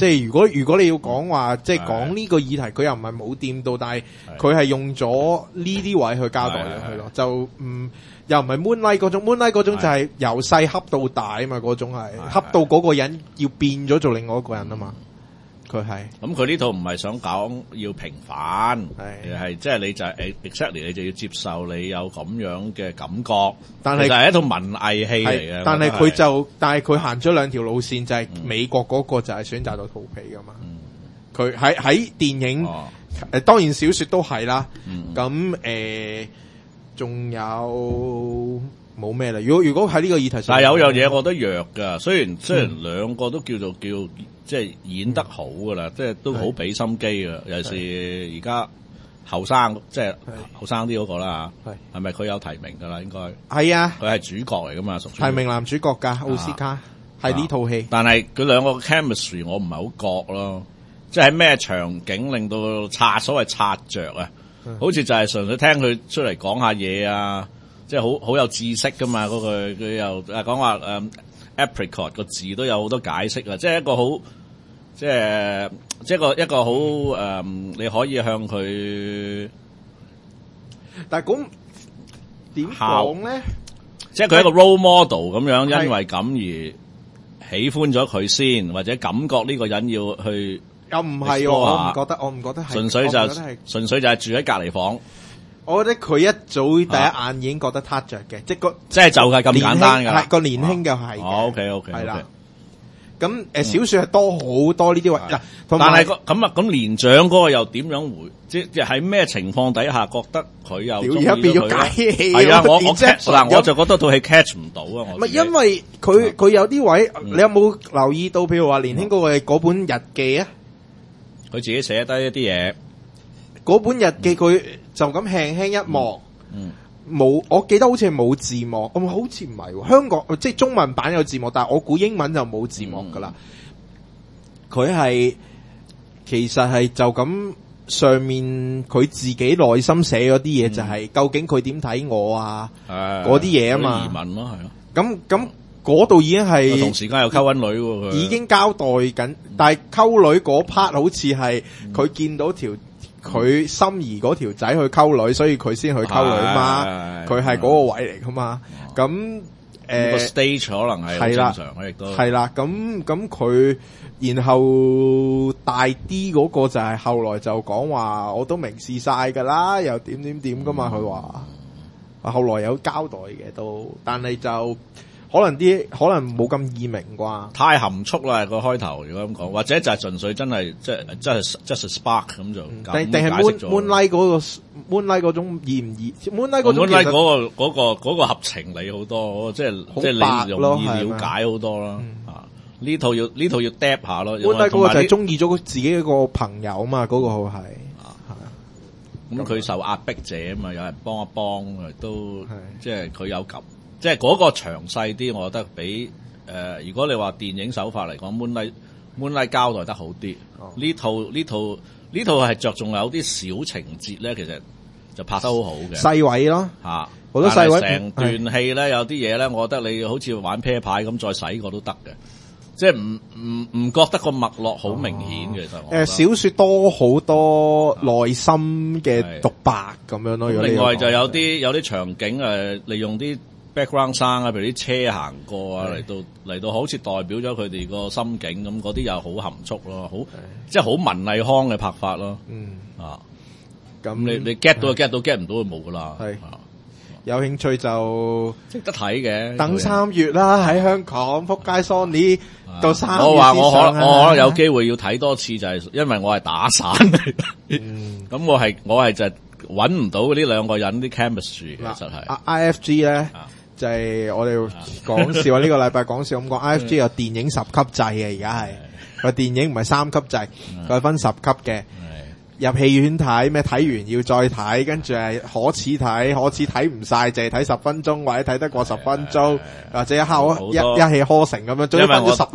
即係如果你要講話，即係講呢個議題，佢又唔係冇掂到，但係佢係用咗呢啲位去交代咗佢咯，就又唔係 Moonlight 嗰種 ，Moonlight 嗰種就係由細恰到大啊嘛，嗰種係恰到嗰個人要變咗做另外一個人啊嘛。佢係咁， 佢呢套唔係想講要平反，係即係你就係 exactly 你就要接受你有咁樣嘅感覺，但係就係一套文藝戲嚟嘅。 但係佢行咗兩條路線，就係美國嗰個就係選擇到逃避噶嘛。佢喺電影當然小說都係啦。咁仲有冇咩啦？如果喺呢個議題上， 但係有樣嘢我覺得弱噶，雖然兩個都叫即係演得好噶啦，即係都好俾心機噶。尤其是而家後生，即係後生啲嗰個啦，係咪佢有提名噶啦？應該係啊， 佢係主角嚟噶嘛， 提名男主角噶奧斯卡，係呢套戲。 但係佢兩個 chemistry 我唔係好覺咯，即係喺咩場景令到所謂擦着啊？好似就係純粹聽佢出嚟講下嘢啊，即係好有知識噶嘛。嗰句佢又講話apricot 個字都有好多解釋啊，即係一個好，即係一個好你可以向佢， 但係咁點講咧？ 即係佢一個 role model 咁樣，因為咁而喜歡咗佢先，或者感覺呢個人要去， 又唔係我唔覺得係， 純粹就係住喺隔離房。 我覺得佢一早第一眼已經覺得撻着嘅，即係就係咁簡單㗎。 個年輕嘅係。 OK， 係啦。咁小說係多好多呢啲位嗱， 但係咁年長嗰個又點樣回？即係喺咩情況底下覺得佢又而家變咗解戲？ 係啊，我就覺得套戲 catch 唔到啊！ 唔係因為佢有啲位，你有冇留意到？譬如話年輕嗰個嗰本日記啊， 佢自己寫低一啲嘢。 嗰本日記佢就咁輕輕一幕，冇，我記得好似係冇字幕，好似唔係喎。香港即係中文版有字幕，但係我估英文就冇字幕噶啦。佢係其實係就咁上面佢自己內心寫嗰啲嘢，就係究竟佢點睇我啊？嗰啲嘢啊嘛， 疑問咯，係咯。 咁嗰度已經係同時間又溝溫女喎， 已經交代緊，但係溝女嗰 part 好似係佢見到佢心儀嗰條仔去溝女，所以佢先去溝女嘛。佢係嗰個位嚟噶嘛。咁個 stage 可能係正常，亦都係啦。咁佢然後大啲嗰個就係後來就講話，我都明示晒噶啦，又點噶嘛。佢話後來有交代嘅都，但係就可能冇咁易明啩， 太含蓄啦個開頭。如果咁講，或者就係純粹真係即係 just a spark 咁就， 定係 Moonlight 嗰種易唔易？Moonlight 嗰種其實嗰個合情理好多，即係你容易了解好多啦。呢套要 dap 下咯。 Moonlight 嗰個就係中意咗自己一個朋友嘛，嗰個係咁佢受壓迫者啊嘛，有人幫一幫都即係佢有感。即係嗰個詳細啲，我覺得比如果你話電影手法嚟講，Moonlight 交代得好啲。呢套係着重有啲小情節咧，其實就拍得好好嘅細位咯嚇， 好多細位。 成段戲咧有啲嘢咧，我覺得你好似玩啤牌咁再洗過都得嘅，即係唔覺得個脈絡好明顯嘅。其實小說多好多內心嘅獨白咁樣咯。 另外就有啲場景利用啲background sound 啊，譬如啲車行過啊，嚟到好似代表咗佢哋個心境咁，嗰啲又好含蓄咯，好即係好文藝腔嘅拍法咯。咁你 get 到就 get 到，get 唔到就冇噶啦。係有興趣就值得睇嘅。 等3月啦，喺香港仆街 Sony 到3月。 我話我可能有機會要睇多次，就係因為我係打散嚟。咁我係就揾唔到呢兩個人啲 chemistry，其實係 IFG 咧。就係我哋講笑啊！呢個禮拜講笑咁講，IFG 有電影10級制嘅，而家係個電影唔係3級制，佢係分10級嘅。入戲院睇咩？睇完要再睇，跟住係可似睇唔晒，淨係睇10分鐘或者睇得過10分鐘，或者一氣呵成咁樣，總之分咗10類。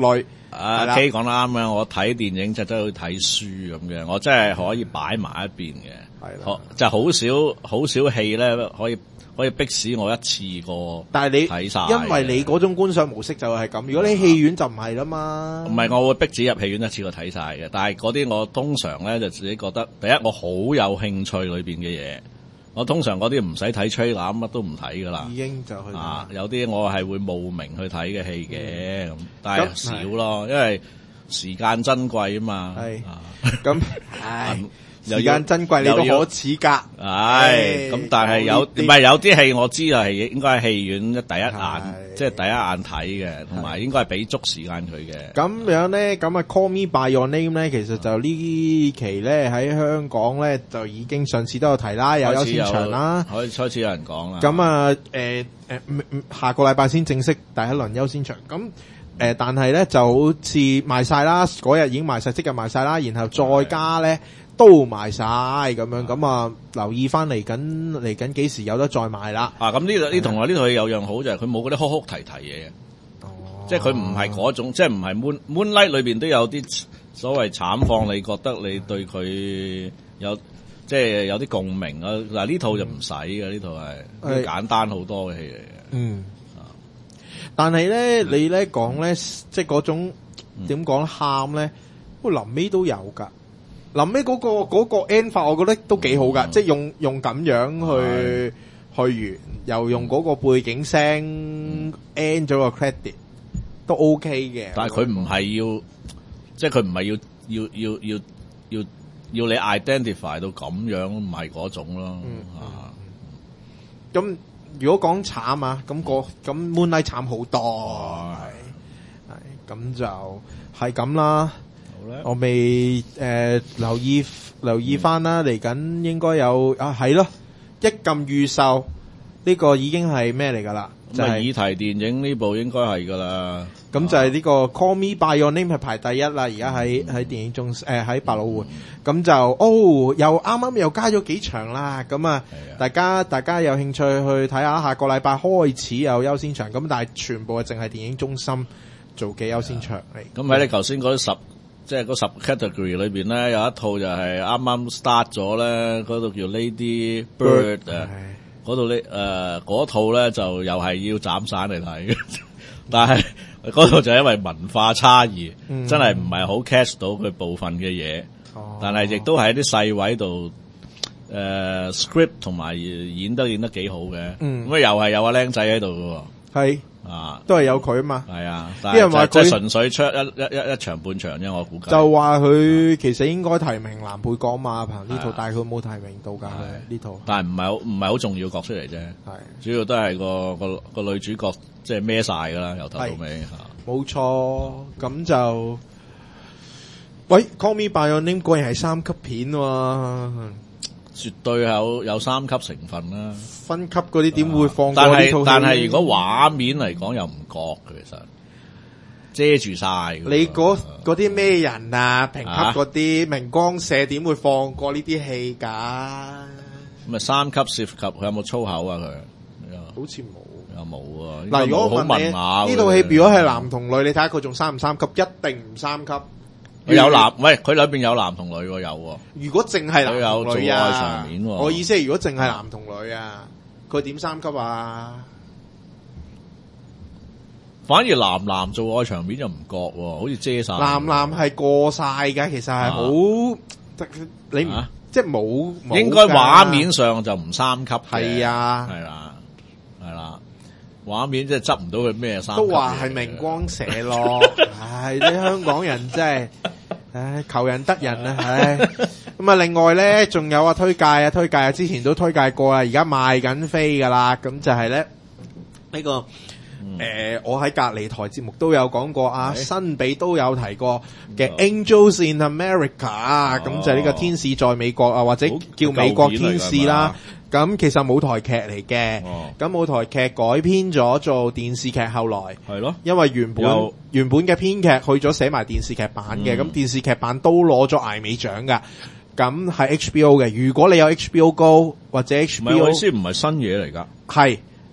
阿 K 講得啱嘅，我睇電影就真係好似睇書咁嘅，我真係可以擺埋一邊嘅。係就好少戲咧，可以逼使我一次過。但係你睇晒， 因為你嗰種觀賞模式就係咁。如果你戲院就唔係啦嘛。 唔係，我會逼自己入戲院一次過睇晒嘅。但係嗰啲我通常咧就自己覺得，第一我好有興趣裏邊嘅嘢。我通常嗰啲唔使睇 trailer 乜都唔睇噶啦， 已經就去有啲我係會慕名去睇嘅戲嘅，咁但係少咯，因為時間珍貴啊嘛。係咁，時間珍貴你都可恥㗎。 咁但係有啲戲我知道係應該喺戲院第一眼，即係第一眼睇嘅，同埋應該係俾足時間佢嘅。 咁樣咧，咁啊 Call Me By Your Name 咧，其實就呢期咧喺香港咧就已經上次都有提啦，有優先場啦， 開始有人講啦。 咁啊下個禮拜先正式第一輪優先場。咁但係咧就好似賣晒啦，嗰日已經賣晒，即日賣晒啦，然後再加咧。都賣晒咁樣，咁啊留意翻嚟緊幾時有得再賣啦。 咁呢同埋呢套戲有樣好就係佢冇嗰啲哭哭啼啼嘢嘅，即係佢唔係嗰種，即係唔係 Moonlight 裏邊都有啲所謂慘況，你覺得你對佢有即係有啲共鳴啊？嗱呢套就唔使嘅，呢套係簡單好多嘅戲嚟嘅。 但係咧你咧講咧，即係嗰種點講喊咧，不過臨尾都有㗎。臨尾嗰個 end 法，我覺得都幾好噶，即係用咁樣去完，又用嗰個背景聲 end 咗個 credit 都 OK 嘅。 但係佢唔係要，即係佢唔係要你 identify 到咁樣，唔係嗰種咯。 咁如果講慘啊，咁 Moonlight 慘好多，係咁就係咁啦。我未留意翻啦，嚟緊應該有係咯，一撳預售呢個已經係咩嚟噶啦？就係議題電影呢部應該係噶啦。 咁就係呢個 Call Me By Your Name 係排第一啦，而家喺電影中喺百老匯。咁就又啱啱又加咗幾場啦。咁啊，大家有興趣去睇下，下個禮拜開始有優先場。咁但係全部係淨係電影中心做嘅優先場嚟。 咁喺你頭先嗰即係嗰10 category 裏邊咧，有一套就係啱啱 start 咗咧，嗰度叫 Lady Bird 嗰度嗰套咧就又係要斬散嚟睇嘅，但係嗰度就因為文化差異，真係唔係好 catch 到佢部分嘅嘢，但係亦都喺啲細位度script 同埋演得幾好嘅，咁又係有個僆仔喺度嘅喎，係。 都係有佢啊嘛， 係啊，啲人話佢純粹出一場半場啫，我估計就話佢其實應該提名男配角嘛，憑呢套，但係佢冇提名到㗎呢套， 但係唔係好重要角色嚟啫，係主要都係個女主角即係孭晒㗎啦，由頭到尾嚇， 冇錯，咁就喂 Call Me By Your Name 果然係3級片喎。 絕對有3級成分啦， 分級嗰啲點會放過呢套戲？ 但係如果畫面嚟講又唔覺嘅，其實遮住晒。 你嗰啲咩人啊？評級嗰啲明光社點會放過呢啲戲㗎？ 咁咪3級涉及佢有冇粗口啊？佢好似冇， 有冇啊？ 嗱，如果我問你呢套戲如果係男同女，你睇下佢仲3唔3級？一定唔3級。 有男，喂，佢裏邊有男同女喎，有。 如果淨係男同女啊， 愛場面我意思係如果淨係男同女啊，佢點3級啊？ 反而男做愛場面就唔覺喎，好似遮晒。 男係過晒㗎，其實係好，你唔即係冇。 應該畫面上就唔3級嘅。 係啊， 係啦。畫面真係執唔到佢咩3級。 都話係明光社咯，唉，啲香港人真係。唉，求人得人啊！唉，咁啊，另外咧，仲有推介之前都推介過啦，而家賣緊飛噶啦，咁就係咧呢個我喺隔離台節目都有講過啊，新比都有提過嘅 Angels in America，咁就係呢個天使在美國啊，或者叫美國天使啦。咁其實舞台劇嚟嘅，咁舞台劇改編咗做電視劇，後來係咯，因為原本嘅編劇去咗寫埋電視劇版嘅，咁電視劇版都攞咗艾美獎噶，咁係 HBO 嘅。如果你有 HBO Go 或者 HBO， 唔係新嘢嚟噶， 係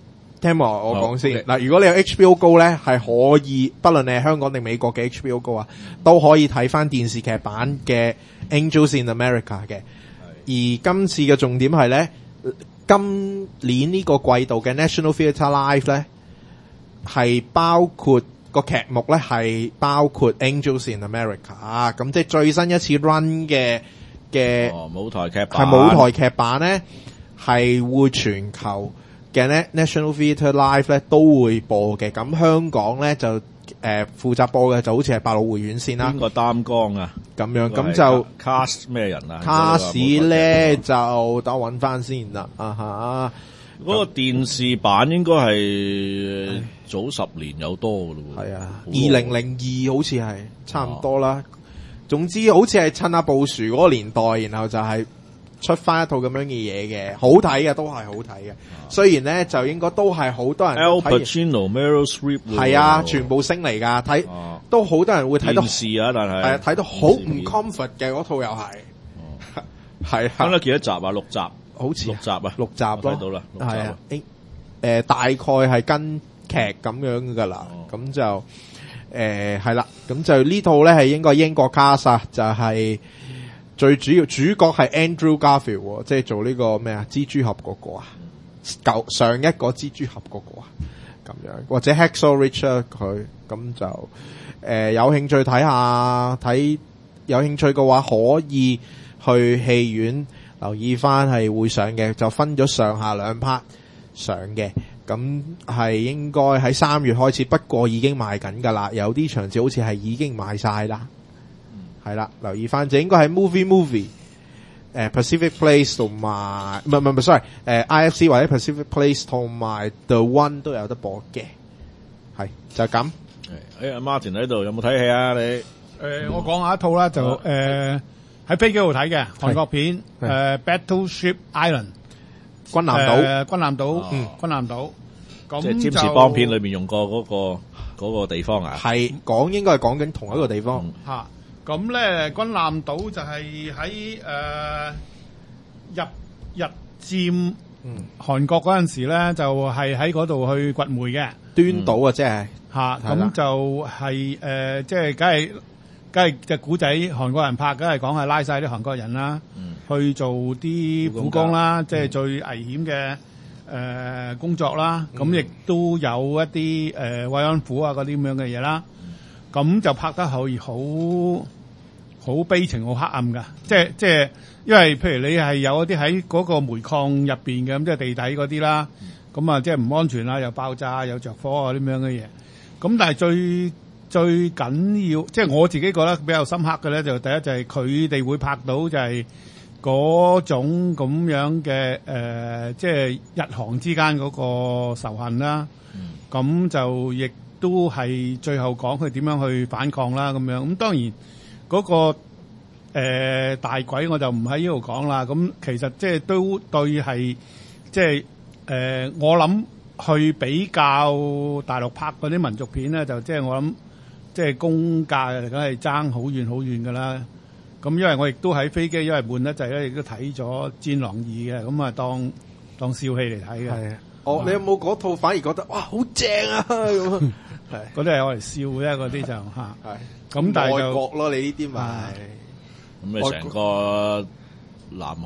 聽我講先嗱，如果你有 HBO Go 咧，係可以，不論你係香港定美國嘅 HBO Go 啊，都可以睇翻電視劇版嘅 Angels in America 嘅。而今次嘅重點係咧，今年呢個季度嘅 National Theatre Live 咧，係包括個劇目咧係包括 Angels in America 啊，咁即係最新一次 run 嘅舞台劇版， 係舞台劇版咧係會全球嘅咧 National Theatre Live 咧都會播嘅。咁香港咧就負責播嘅就好似係百老匯院線啦。 邊個擔綱啊？ 咁樣咁就 cast 咩人啊 ？cast 咧就等我揾翻先啦。啊嚇，嗰個電視版應該係早10年有多噶咯喎。 係啊，2002好似係差唔多啦。總之好似係趁阿布殊嗰個年代，然後就係出翻一套咁樣嘅嘢嘅，好睇嘅，都係好睇嘅。雖然咧就應該都係好多人睇。Al Pacino、Meryl Streep 係啊，全部星嚟㗎，睇都好多人會睇到。 電視啊，但係係啊，睇到好唔 comfort 嘅嗰套又係。係啊。 講咗幾多集啊？6集， 好似 6集啊 ，6集咯。 睇到啦， 係啊。大概係跟劇咁樣㗎啦，咁就係啦，咁就呢套咧係應該英國 cast 啊，就係最主要主角係 Andrew Garfield，即係做呢個咩啊蜘蛛俠嗰個啊，上一個蜘蛛俠嗰個啊，咁樣或者 Hacksaw Ridge 佢，咁就有興趣睇下，有興趣嘅話可以去戲院留意翻係會上嘅，就分咗上下兩 part 上嘅。咁係應該喺3月開始，不過已經賣緊㗎啦。有啲場次好似係已經賣晒啦。係啦，留意翻就應該係 Pacific Place 同埋唔係 sorry，IFC 或者 Pacific Place 同埋 The One 都有得播嘅。係就咁。 阿 Martin 喺度有冇睇戲啊？你我講下一套啦，就喺飛機度睇嘅韓國片Battleship Island。軍艦島，咁即係占士邦片裏面用過嗰個地方啊？ 係應該係講緊同一個地方。 咁咧軍艦島就係喺日佔韓國嗰陣時咧，就係喺嗰度去掘煤嘅。 端島啊，即係咁就係即係梗係隻古仔，韓國人拍，梗係講係拉晒啲韓國人啦。去做啲苦工啦，即係最危險嘅工作啦。咁亦都有一啲慰安婦啊嗰啲咁樣嘅嘢啦。咁就拍得可以好悲情、好黑暗噶。即係因為譬如你係有一啲喺嗰個煤礦入邊嘅，咁即係地底嗰啲啦。咁啊，即係唔安全啦，又爆炸、又着火啊啲咁樣嘅嘢。咁但係最緊要，即係我自己覺得比較深刻嘅咧，就第一就係佢哋會拍到就係嗰種咁樣嘅即係日韓之間嗰個仇恨啦。咁就亦都係最後講佢點樣去反抗啦咁樣。咁當然嗰個大鬼我就唔喺呢度講啦。咁其實即係都對係即係我諗去比較大陸拍嗰啲民族片咧，就即係我諗即係功架梗係爭好遠好遠㗎啦。咁因為我亦都喺飛機，因為悶得滯咧，亦都睇咗《戰狼2》嘅，咁啊當笑戲嚟睇嘅。係啊，你有冇嗰套反而覺得哇好正啊咁？係嗰啲係我嚟笑啫，嗰啲就嚇。係咁，但係外國咯，你呢啲咪咁你成個南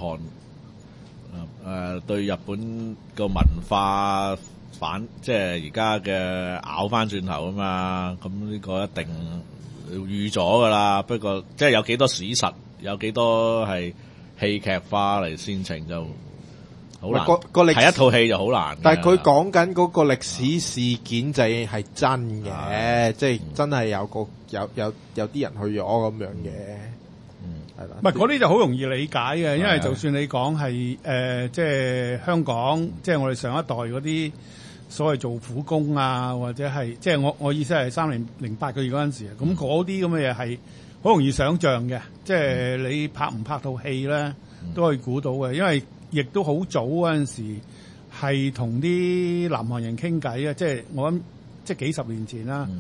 韓對日本個文化即係而家嘅咬翻轉頭啊嘛，咁呢個一定預咗噶啦。不過即係有幾多史實，有幾多係戲劇化嚟煽情就好難。係一套戲就好難。 但係佢講緊嗰個歷史事件就係真嘅，即係真係有啲人去咗咁樣嘅。係啦， 唔係嗰啲就好容易理解嘅，因為就算你講係即係香港，即係我哋上一代嗰啲所謂做苦工啊，或者係即係我意思係308個月嗰陣時，咁嗰啲咁嘅嘢係好容易想像嘅，即係你拍唔拍套戲咧都可以估到嘅，因為亦都好早嗰陣時係同啲南韓人傾偈啊，即係我諗即係幾十年前啦。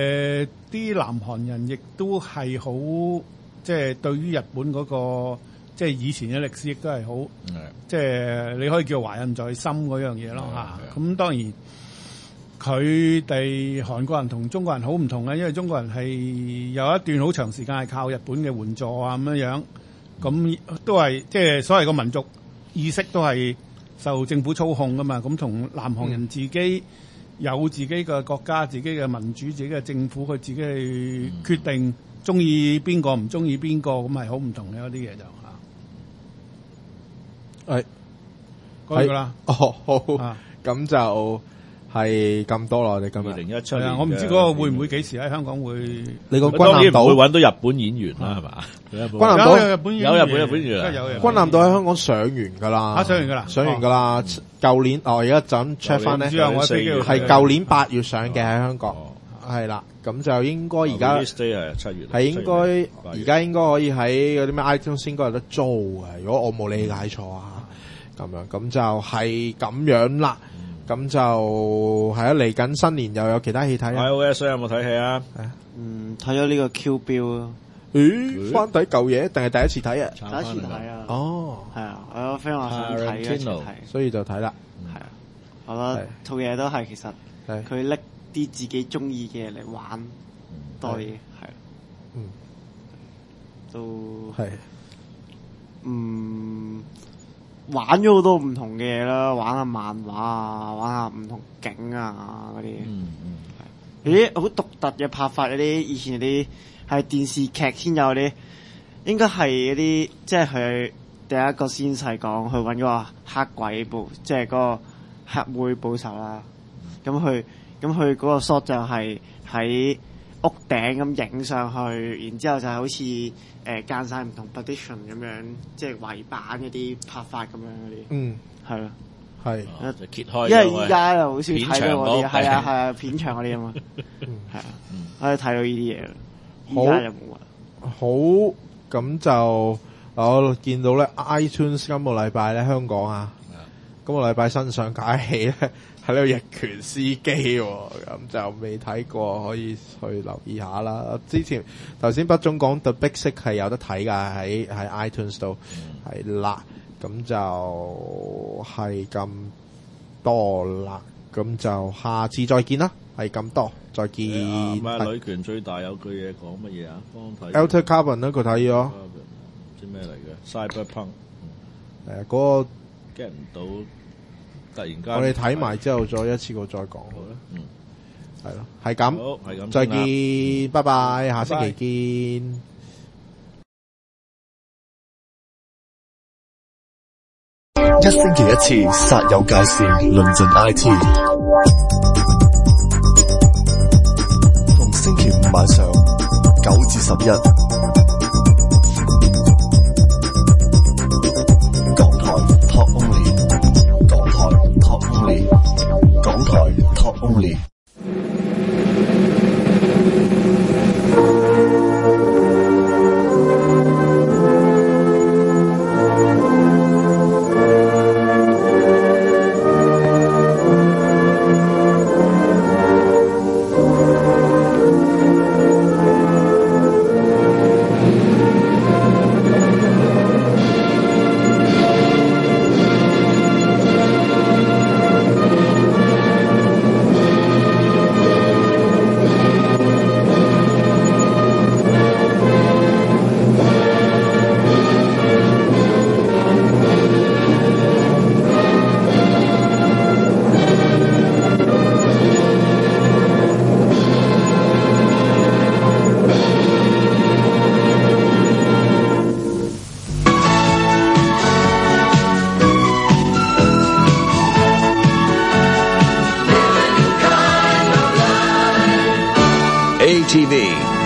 啲南韓人亦都係好即係對於日本嗰個即係以前嘅歷史亦都係好，即係你可以叫懷恨在心嗰樣嘢咯嚇。咁當然佢哋韓國人同中國人好唔同嘅，因為中國人係有一段好長時間係靠日本嘅援助啊咁樣，咁都係即係所謂個民族意識都係受政府操控噶嘛。咁同南韓人自己有自己嘅國家、自己嘅民主、自己嘅政府，佢自己去決定中意邊個唔中意邊個，咁係好唔同嘅嗰啲嘢就係講完㗎啦。 好，咁就係咁多啦。我哋今日 2017年， 我唔知嗰個會唔會幾時喺香港會？ 你個軍艦島會揾到日本演員啦，係嘛？ 軍艦島有日本演員， 軍艦島喺香港上完㗎啦， 上完㗎啦， 上完㗎啦。舊年而家就咁 check 翻咧，係舊年8月上嘅喺香港，係啦。咁就應該而家係應該而家應該可以喺嗰啲咩 iTunes 應該有得租嘅。如果我冇理解錯啊，咁樣咁就係咁樣啦。咁就係啊，嚟緊新年又有其他戲睇啊。 iOS 有冇睇戲啊？ 睇咗呢個 Q 標啊。 翻睇舊嘢定係第一次睇啊？ 第一次睇啊。 哦， 係啊，我有 friend 話想睇嘅，一齊睇， 所以就睇啦。 係啊，我覺得套嘢都係其實佢拎啲自己中意嘅嘢嚟玩多啲，係。都係。玩咗好多唔同嘅嘢啦，玩下漫畫啊，玩下唔同景啊嗰啲，有啲好獨特嘅拍法，有啲以前啲係電視劇先有啲，應該係嗰啲即係佢第一個先係講去揾嗰個黑鬼報，即係嗰個黑妹報仇啦。咁佢嗰個 shot 就係喺屋頂咁影上去，然之後就係好似間晒唔同 position 咁樣，即係圍板嗰啲拍法咁樣嗰啲。係咯，係。 揭開。 因為依家又好少睇到嗰啲，係啊，片場嗰啲啊嘛。係啊，可以睇到呢啲嘢。依家又冇啊。 好，咁就我見到咧 iTunes 今個禮拜咧香港啊，今個禮拜新上架戲咧。喺呢個逆權司機喎，咁就未睇過，可以去留意下啦。之前頭先北總講 The Big Sick 係有得睇㗎，喺 iTunes 度係啦，咁就係咁多啦，咁就下次再見啦，係咁多，再見。 女權最大有句嘢講乜嘢啊？幫睇。 Altered Carbon 咧，佢睇咗。 唔知咩嚟嘅 Cyberpunk。 嗰個 get 唔到。突然間， 我哋睇埋之後再一次過再講好啦。係咯，係咁， 係咁， 再見，拜拜，下星期見。 一星期一次，煞有介事，論盡 IT。逢星期五晚上9至11，港台 Talk Only。港台 Talk Only。 ATV